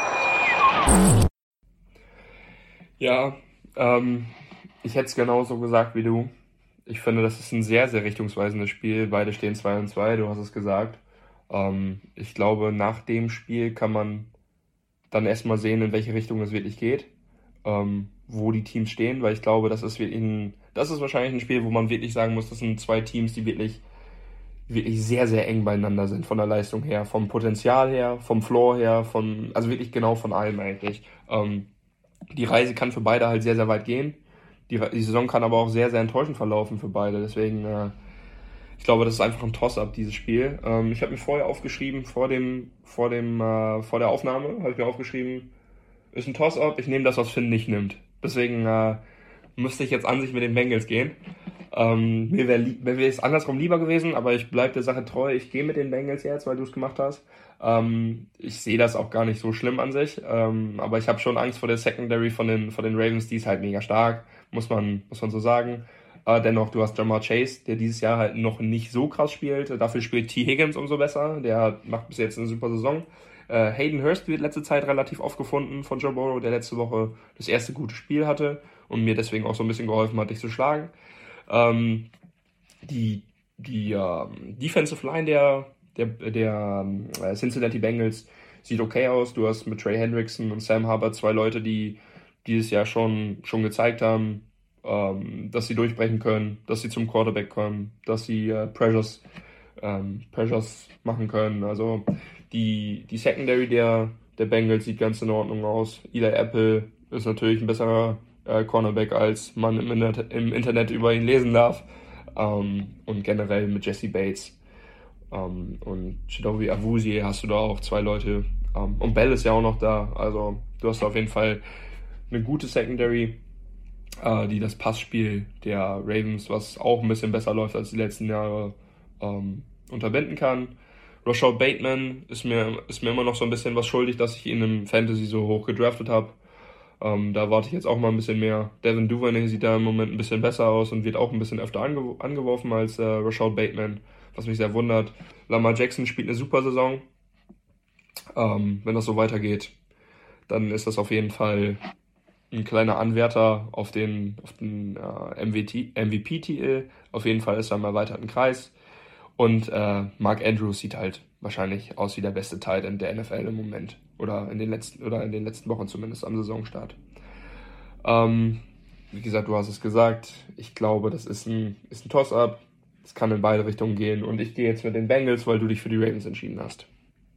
Ja, ähm, ich hätte es genauso gesagt wie du. Ich finde, das ist ein sehr, sehr richtungsweisendes Spiel. Beide stehen zwei und zwei, du hast es gesagt. Ähm, ich glaube, nach dem Spiel kann man dann erstmal sehen, in welche Richtung es wirklich geht, ähm, wo die Teams stehen, weil ich glaube, das ist, in, das ist wahrscheinlich ein Spiel, wo man wirklich sagen muss, das sind zwei Teams, die wirklich, wirklich sehr, sehr eng beieinander sind von der Leistung her, vom Potenzial her, vom Floor her, von, also wirklich genau von allem eigentlich. Ähm, die Reise kann für beide halt sehr, sehr weit gehen. Die, die Saison kann aber auch sehr, sehr enttäuschend verlaufen für beide. Deswegen, äh, ich glaube, das ist einfach ein Toss-up, dieses Spiel. Ähm, ich habe mir vorher aufgeschrieben, vor dem, vor dem, äh, vor der Aufnahme, habe ich mir aufgeschrieben, ist ein Toss-up, ich nehme das, was Finn nicht nimmt. Deswegen äh, müsste ich jetzt an sich mit den Bengals gehen. Ähm, mir wäre mir wär es andersrum lieber gewesen, aber ich bleibe der Sache treu. Ich gehe mit den Bengals jetzt, weil du es gemacht hast. Ähm, ich sehe das auch gar nicht so schlimm an sich, ähm, aber ich habe schon Angst vor der Secondary von den, von den Ravens, die ist halt mega stark, muss man, muss man so sagen. Äh, dennoch, du hast Ja'Marr Chase, der dieses Jahr halt noch nicht so krass spielt, dafür spielt T. Higgins umso besser, der macht bis jetzt eine super Saison. Äh, Hayden Hurst wird letzte Zeit relativ oft gefunden von Joe Burrow, der letzte Woche das erste gute Spiel hatte und mir deswegen auch so ein bisschen geholfen hat, dich zu schlagen. Ähm, die die äh, Defensive Line der Der, der äh, Cincinnati Bengals sieht okay aus. Du hast mit Trey Hendrickson und Sam Hubbard zwei Leute, die dieses Jahr schon, schon gezeigt haben, ähm, dass sie durchbrechen können, dass sie zum Quarterback kommen, dass sie äh, Pressures, ähm, Pressures machen können. Also die, die Secondary der, der Bengals sieht ganz in Ordnung aus. Eli Apple ist natürlich ein besserer äh, Cornerback, als man im Internet, im Internet über ihn lesen darf. Ähm, und generell mit Jesse Bates. Um, und Chidobe Awuzie hast du da auch zwei Leute. Um, und Bell ist ja auch noch da. Also du hast auf jeden Fall eine gute Secondary, uh, die das Passspiel der Ravens, was auch ein bisschen besser läuft als die letzten Jahre, um, unterbinden kann. Rashad Bateman ist mir, ist mir immer noch so ein bisschen was schuldig, dass ich ihn im Fantasy so hoch gedraftet habe. Ähm, da warte ich jetzt auch mal ein bisschen mehr. Devin Duvernay sieht da im Moment ein bisschen besser aus und wird auch ein bisschen öfter ange- angeworfen als äh, Rashad Bateman, was mich sehr wundert. Lamar Jackson spielt eine super Saison. Ähm, wenn das so weitergeht, dann ist das auf jeden Fall ein kleiner Anwärter auf den, auf den äh, M V P-Titel. Auf jeden Fall ist er im erweiterten Kreis. Und äh, Mark Andrews sieht halt wahrscheinlich aus wie der beste Tight End der N F L im Moment. Oder in den letzten, oder in den letzten Wochen zumindest am Saisonstart. Ähm, wie gesagt, du hast es gesagt. Ich glaube, das ist ein, ist ein Toss-Up. Es kann in beide Richtungen gehen. Und ich gehe jetzt mit den Bengals, weil du dich für die Ravens entschieden hast.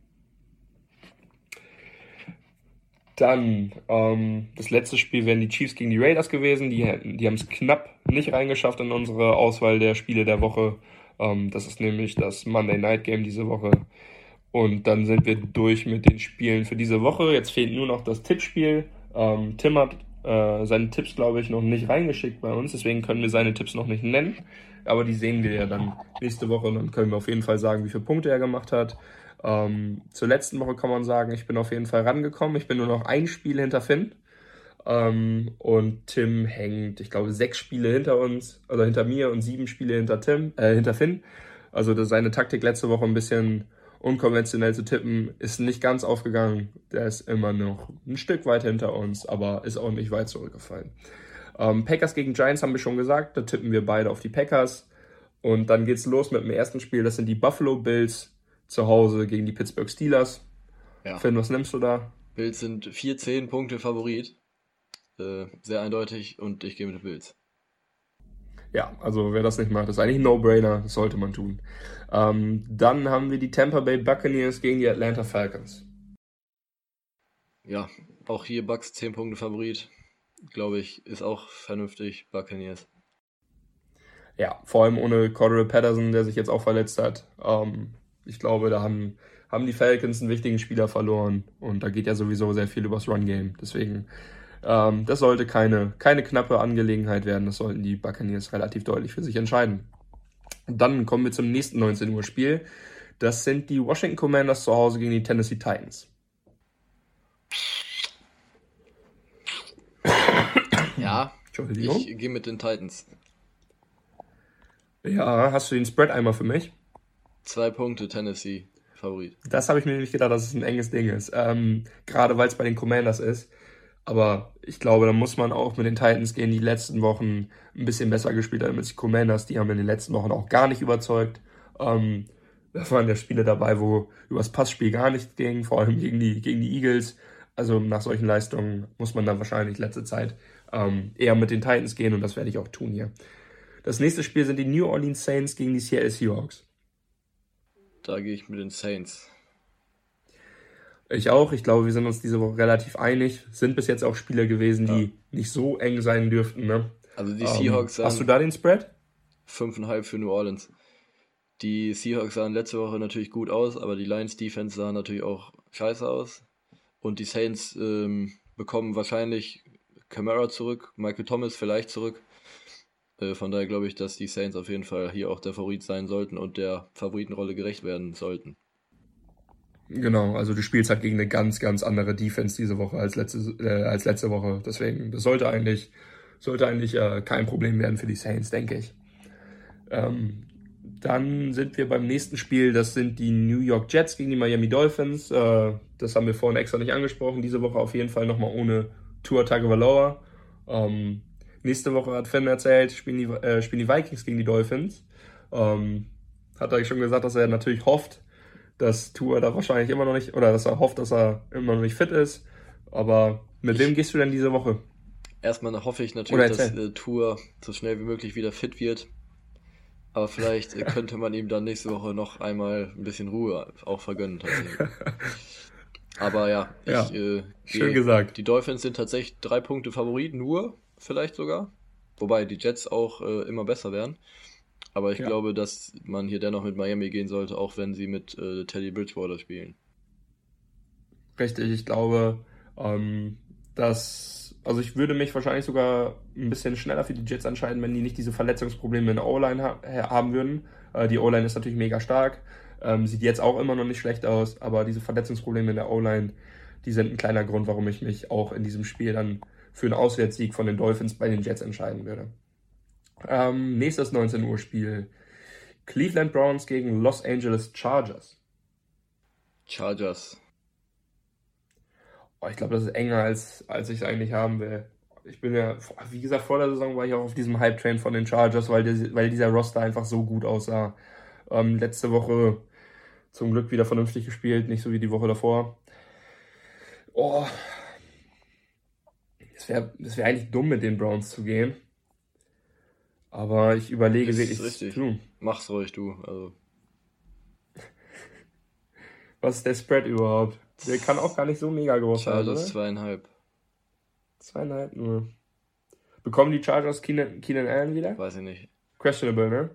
Dann, ähm, das letzte Spiel wären die Chiefs gegen die Raiders gewesen. Die, hätten, die haben es knapp nicht reingeschafft in unsere Auswahl der Spiele der Woche. Ähm, das ist nämlich das Monday Night Game diese Woche. Und dann sind wir durch mit den Spielen für diese Woche. Jetzt fehlt nur noch das Tippspiel. Ähm, Tim hat äh, seine Tipps, glaube ich, noch nicht reingeschickt bei uns. Deswegen können wir seine Tipps noch nicht nennen. Aber die sehen wir ja dann nächste Woche. Und dann können wir auf jeden Fall sagen, wie viele Punkte er gemacht hat. Ähm, zur letzten Woche kann man sagen, ich bin auf jeden Fall rangekommen. Ich bin nur noch ein Spiel hinter Finn. Ähm, und Tim hängt, ich glaube, sechs Spiele hinter uns, also hinter mir und sieben Spiele hinter Tim, äh, hinter Finn. Also das, seine Taktik letzte Woche ein bisschen unkonventionell zu tippen, ist nicht ganz aufgegangen. Der ist immer noch ein Stück weit hinter uns, aber ist auch nicht weit zurückgefallen. Ähm, Packers gegen Giants haben wir schon gesagt, da tippen wir beide auf die Packers. Und dann geht's los mit dem ersten Spiel, das sind die Buffalo Bills zu Hause gegen die Pittsburgh Steelers. Ja. Finn, was nimmst du da? Bills sind vier zehn Punkte Favorit. Äh, sehr eindeutig und ich gehe mit den Bills. Ja, also wer das nicht macht, ist eigentlich ein No-Brainer, das sollte man tun. Ähm, dann haben wir die Tampa Bay Buccaneers gegen die Atlanta Falcons. Ja, auch hier Bucks zehn Punkte Favorit. Glaube ich, ist auch vernünftig, Buccaneers. Ja, vor allem ohne Cordero Patterson, der sich jetzt auch verletzt hat. Ähm, ich glaube, da haben, haben die Falcons einen wichtigen Spieler verloren und da geht ja sowieso sehr viel übers Run-Game. Deswegen, ähm, das sollte keine, keine knappe Angelegenheit werden. Das sollten die Buccaneers relativ deutlich für sich entscheiden. Dann kommen wir zum nächsten neunzehn Uhr Spiel. Das sind die Washington Commanders zu Hause gegen die Tennessee Titans. Ja, Entschuldigung. ich gehe mit den Titans. Ja, hast du den Spread einmal für mich? Zwei Punkte Tennessee Favorit. Das habe ich mir nämlich gedacht, dass es ein enges Ding ist. Ähm, gerade weil es bei den Commanders ist. Aber ich glaube, da muss man auch mit den Titans gehen, die letzten Wochen ein bisschen besser gespielt haben als die Commanders. Die haben in den letzten Wochen auch gar nicht überzeugt. Ähm, da waren ja Spiele dabei, wo übers Passspiel gar nicht ging, vor allem gegen die, gegen die Eagles. Also nach solchen Leistungen muss man dann wahrscheinlich letzte Zeit ähm, eher mit den Titans gehen und das werde ich auch tun hier. Das nächste Spiel sind die New Orleans Saints gegen die Seattle Seahawks. Da gehe ich mit den Saints. Ich auch. Ich glaube, wir sind uns diese Woche relativ einig. Sind bis jetzt auch Spiele gewesen, die ja. nicht so eng sein dürften. Ne? Also die Seahawks ähm, Hast du da den Spread? fünf Komma fünf für New Orleans. Die Seahawks sahen letzte Woche natürlich gut aus, aber die Lions Defense sah natürlich auch scheiße aus. Und die Saints ähm, bekommen wahrscheinlich Kamara zurück, Michael Thomas vielleicht zurück. Äh, von daher glaube ich, dass die Saints auf jeden Fall hier auch der Favorit sein sollten und der Favoritenrolle gerecht werden sollten. Genau, also du spielst halt gegen eine ganz, ganz andere Defense diese Woche als letzte, äh, als letzte Woche. Deswegen, das sollte eigentlich, sollte eigentlich äh, kein Problem werden für die Saints, denke ich. Ähm, dann sind wir beim nächsten Spiel, das sind die New York Jets gegen die Miami Dolphins. Äh, das haben wir vorhin extra nicht angesprochen. Diese Woche auf jeden Fall nochmal ohne Tua Tagovailoa. Ähm, nächste Woche hat Finn erzählt, spielen die, äh, spielen die Vikings gegen die Dolphins. Ähm, hat er schon gesagt, dass er natürlich hofft, dass Tua da wahrscheinlich immer noch nicht, oder dass er hofft, dass er immer noch nicht fit ist. Aber mit ich, wem gehst du denn diese Woche? Erstmal hoffe ich natürlich, dass äh, Tua so schnell wie möglich wieder fit wird. Aber vielleicht äh, könnte man ihm dann nächste Woche noch einmal ein bisschen Ruhe auch vergönnen. Tatsächlich. Aber ja, ich, ja äh, schön die, gesagt. Die Dolphins sind tatsächlich drei Punkte Favorit, nur vielleicht sogar. Wobei die Jets auch äh, immer besser werden. Aber ich ja. glaube, dass man hier dennoch mit Miami gehen sollte, auch wenn sie mit äh, Teddy Bridgewater spielen. Richtig, ich glaube, ähm, dass, also ich würde mich wahrscheinlich sogar ein bisschen schneller für die Jets entscheiden, wenn die nicht diese Verletzungsprobleme in der O-Line ha- haben würden. Äh, die O-Line ist natürlich mega stark, ähm, sieht jetzt auch immer noch nicht schlecht aus, aber diese Verletzungsprobleme in der O-Line, die sind ein kleiner Grund, warum ich mich auch in diesem Spiel dann für einen Auswärtssieg von den Dolphins bei den Jets entscheiden würde. Ähm, nächstes neunzehn Uhr Spiel. Cleveland Browns gegen Los Angeles Chargers. Chargers. Oh, ich glaube, das ist enger, als, als ich es eigentlich haben will. Ich bin ja, wie gesagt, vor der Saison war ich auch auf diesem Hype-Train von den Chargers, weil, die, weil dieser Roster einfach so gut aussah. Ähm, letzte Woche zum Glück wieder vernünftig gespielt, nicht so wie die Woche davor. Oh, es wäre es wär eigentlich dumm, mit den Browns zu gehen. Aber ich überlege Das ist wirklich richtig. zu. Mach's ruhig, du. Also, Was ist der Spread überhaupt? Der kann auch gar nicht so mega groß sein, Chargers oder? zweieinhalb. Zweieinhalb nur. Bekommen die Chargers Keenan, Keenan Allen wieder? Weiß ich nicht. Questionable, ne?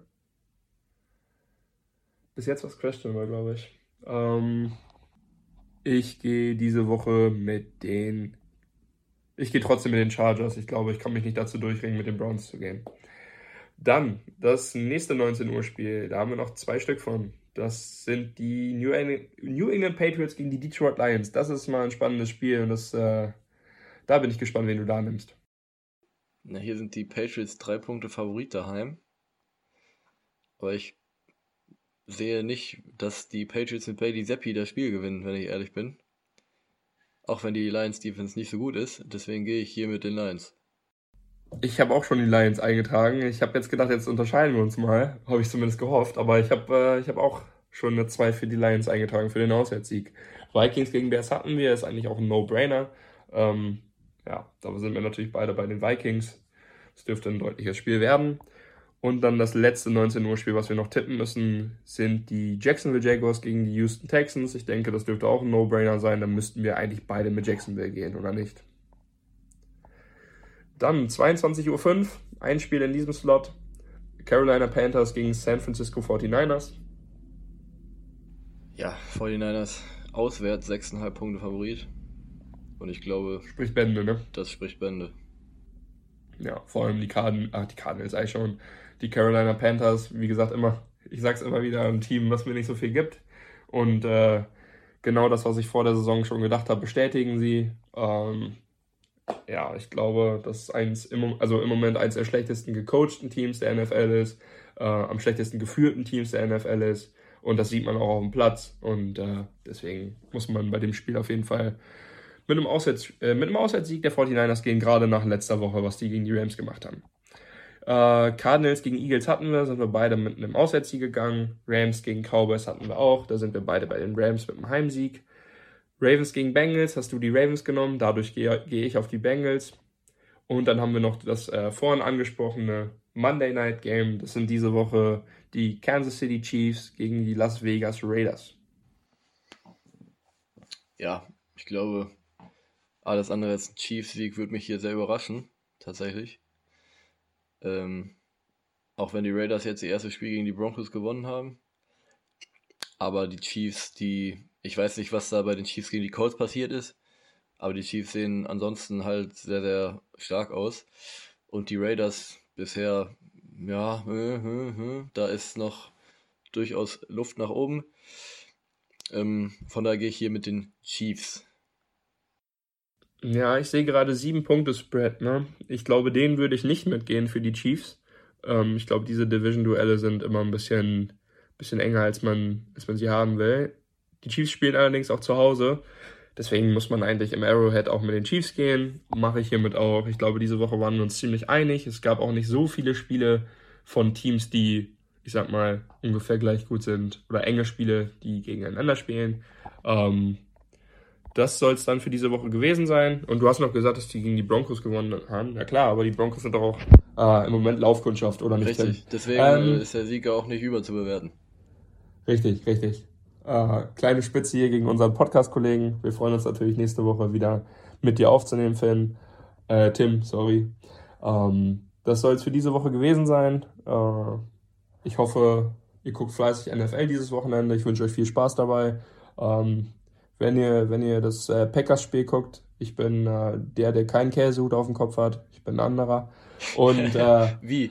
Bis jetzt war es questionable, glaube ich. Ähm, ich gehe diese Woche mit den... Ich gehe trotzdem mit den Chargers. Ich glaube, ich kann mich nicht dazu durchringen, mit den Browns zu gehen. Dann das nächste neunzehn Uhr Spiel. Da haben wir noch zwei Stück von. Das sind die New England, New England Patriots gegen die Detroit Lions. Das ist mal ein spannendes Spiel und das, äh, da bin ich gespannt, wen du da nimmst. Na, hier sind die Patriots drei Punkte Favorit daheim. Aber ich sehe nicht, dass die Patriots mit Bailey Zappi das Spiel gewinnen, wenn ich ehrlich bin. Auch wenn die Lions Defense nicht so gut ist. Deswegen gehe ich hier mit den Lions. Ich habe auch schon die Lions eingetragen. Ich habe jetzt gedacht, jetzt unterscheiden wir uns mal. Habe ich zumindest gehofft. Aber ich habe äh, ich hab auch schon eine zwei für die Lions eingetragen, für den Auswärtssieg. Vikings gegen Bears hatten wir. Ist eigentlich auch ein No-Brainer. Ähm, ja, da sind wir natürlich beide bei den Vikings. Es dürfte ein deutliches Spiel werden. Und dann das letzte neunzehn Uhr Spiel, was wir noch tippen müssen, sind die Jacksonville Jaguars gegen die Houston Texans. Ich denke, das dürfte auch ein No-Brainer sein. Dann müssten wir eigentlich beide mit Jacksonville gehen, oder nicht? Dann zweiundzwanzig Uhr fünf, ein Spiel in diesem Slot. Carolina Panthers gegen San Francisco forty-niners. Ja, forty-niners auswärts sechs Komma fünf Punkte Favorit. Und ich glaube, Spricht Bände, ne? das spricht Bände. Ja, vor allem die Cardinals, ach, die Cardinals eigentlich schon. Die Carolina Panthers, wie gesagt, immer, ich sag's immer wieder, ein Team, was mir nicht so viel gibt. Und äh, genau das, was ich vor der Saison schon gedacht habe, bestätigen sie. Ähm, ja, ich glaube, dass eins im, also im Moment eins der schlechtesten gecoachten Teams der N F L ist, äh, am schlechtesten geführten Teams der N F L ist. Und das sieht man auch auf dem Platz. Und äh, deswegen muss man bei dem Spiel auf jeden Fall mit einem, Auswärts, äh, mit einem Auswärtssieg der forty-niners gehen, gerade nach letzter Woche, was die gegen die Rams gemacht haben. Äh, Cardinals gegen Eagles hatten wir, sind wir beide mit einem Auswärtssieg gegangen. Rams gegen Cowboys hatten wir auch, da sind wir beide bei den Rams mit einem Heimsieg. Ravens gegen Bengals, hast du die Ravens genommen, dadurch gehe, gehe ich auf die Bengals. Und dann haben wir noch das äh, vorhin angesprochene Monday Night Game, das sind diese Woche die Kansas City Chiefs gegen die Las Vegas Raiders. Ja, ich glaube, alles andere als ein Chiefs-Sieg würde mich hier sehr überraschen, tatsächlich. Ähm, auch wenn die Raiders jetzt ihr erstes Spiel gegen die Broncos gewonnen haben. Aber die Chiefs, die, ich weiß nicht, was da bei den Chiefs gegen die Colts passiert ist, aber die Chiefs sehen ansonsten halt sehr, sehr stark aus. Und die Raiders bisher, ja, äh, äh, äh, da ist noch durchaus Luft nach oben. Ähm, von daher gehe ich hier mit den Chiefs. Ja, ich sehe gerade sieben Punkte Spread, ne? Ich glaube, den würde ich nicht mitgehen für die Chiefs. Ähm, ich glaube, diese Division-Duelle sind immer ein bisschen, bisschen enger, als man, als man sie haben will. Die Chiefs spielen allerdings auch zu Hause. Deswegen muss man eigentlich im Arrowhead auch mit den Chiefs gehen. Mache ich hiermit auch. Ich glaube, diese Woche waren wir uns ziemlich einig. Es gab auch nicht so viele Spiele von Teams, die, ich sag mal, ungefähr gleich gut sind. Oder enge Spiele, die gegeneinander spielen. Ähm, Das soll es dann für diese Woche gewesen sein. Und du hast noch gesagt, dass die gegen die Broncos gewonnen haben. Ja klar, aber die Broncos sind doch auch äh, im Moment Laufkundschaft, oder nicht? Richtig, Tim? deswegen ähm, ist der Sieg auch nicht überzubewerten. Richtig, richtig. Äh, kleine Spitze hier gegen unseren Podcast-Kollegen. Wir freuen uns natürlich nächste Woche wieder mit dir aufzunehmen, Finn. Äh, Tim, sorry. Ähm, das soll es für diese Woche gewesen sein. Äh, ich hoffe, ihr guckt fleißig N F L dieses Wochenende. Ich wünsche euch viel Spaß dabei. Ähm, Wenn ihr, wenn ihr das äh, Packers-Spiel guckt, ich bin äh, der, der keinen Käsehut auf dem Kopf hat. Ich bin ein anderer. Und äh, Wie?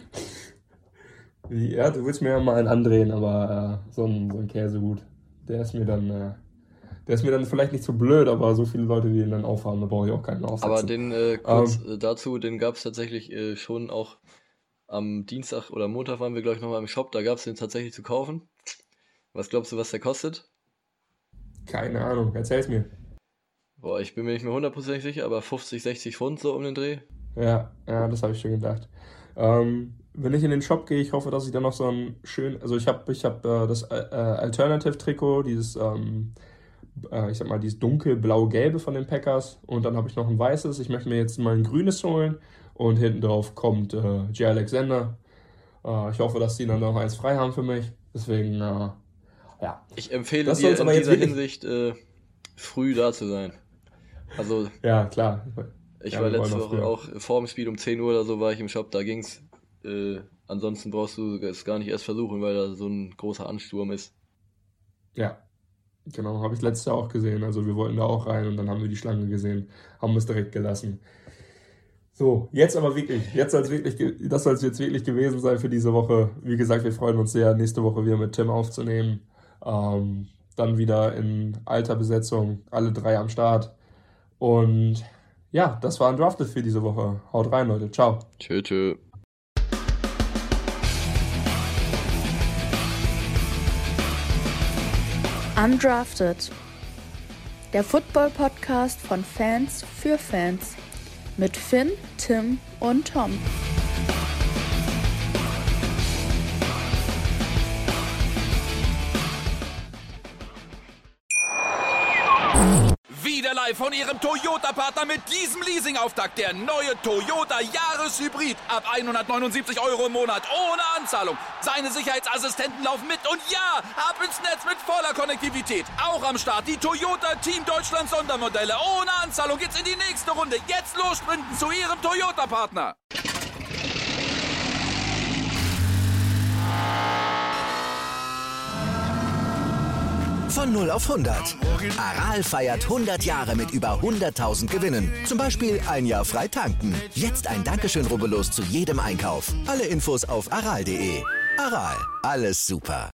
ja, du willst mir ja mal einen andrehen, aber äh, so, ein, so ein Käsehut, der ist mir dann, äh, Der ist mir dann vielleicht nicht so blöd, aber so viele Leute, die ihn dann aufhaben, da brauche ich auch keinen aufsetzen. Aber den, äh, kurz Ähm, äh, dazu, den gab es tatsächlich äh, schon auch am Dienstag oder Montag waren wir, glaube ich, nochmal im Shop, da gab es den tatsächlich zu kaufen. Was glaubst du, was der kostet? Keine Ahnung, erzähl's mir. Boah, ich bin mir nicht mehr hundertprozentig sicher, aber fünfzig, sechzig Pfund so um den Dreh. Ja, ja, das habe ich schon gedacht. Ähm, wenn ich in den Shop gehe, ich hoffe, dass ich dann noch so ein schön, also ich habe ich hab, äh, das äh, Alternative-Trikot, dieses, ähm, äh, ich sag mal, dieses dunkel-blau-gelbe von den Packers und dann habe ich noch ein weißes. Ich möchte mir jetzt mal ein grünes holen und hinten drauf kommt äh, Jay Alexander. Äh, ich hoffe, dass die dann noch eins frei haben für mich. Deswegen, äh, ja. Ich empfehle Das dir soll's in aber jetzt dieser wirklich- Hinsicht äh, früh da zu sein. Also Ja, klar. ich Ja, war wir wollen letzte noch Woche früher. auch vor dem Spiel um zehn Uhr oder so war ich im Shop, da ging's. Äh, ansonsten brauchst du es gar nicht erst versuchen, weil da so ein großer Ansturm ist. Ja, genau, habe ich letztes Jahr auch gesehen. Also wir wollten da auch rein und dann haben wir die Schlange gesehen, haben es direkt gelassen. So, jetzt aber wirklich, jetzt soll es wirklich, ge- das soll es jetzt wirklich gewesen sein für diese Woche. Wie gesagt, wir freuen uns sehr, nächste Woche wieder mit Tim aufzunehmen. Ähm, dann wieder in alter Besetzung, alle drei am Start. Und ja, das war Undrafted für diese Woche. Haut rein, Leute. Ciao. Tschö, tschö. Undrafted. Der Football-Podcast von Fans für Fans. Mit Finn, Tim und Tom. Wieder live von Ihrem Toyota-Partner mit diesem Leasing-Auftakt. Der neue Toyota Jahreshybrid. Ab hundertneunundsiebzig Euro im Monat. Ohne Anzahlung. Seine Sicherheitsassistenten laufen mit. Und ja, ab ins Netz mit voller Konnektivität. Auch am Start die Toyota Team Deutschland Sondermodelle. Ohne Anzahlung geht's in die nächste Runde. Jetzt los sprinten zu Ihrem Toyota-Partner. Von null auf hundert. Aral feiert hundert Jahre mit über hunderttausend Gewinnen. Zum Beispiel ein Jahr frei tanken. Jetzt ein Dankeschön, rubbellos zu jedem Einkauf. Alle Infos auf aral punkt de. Aral, alles super.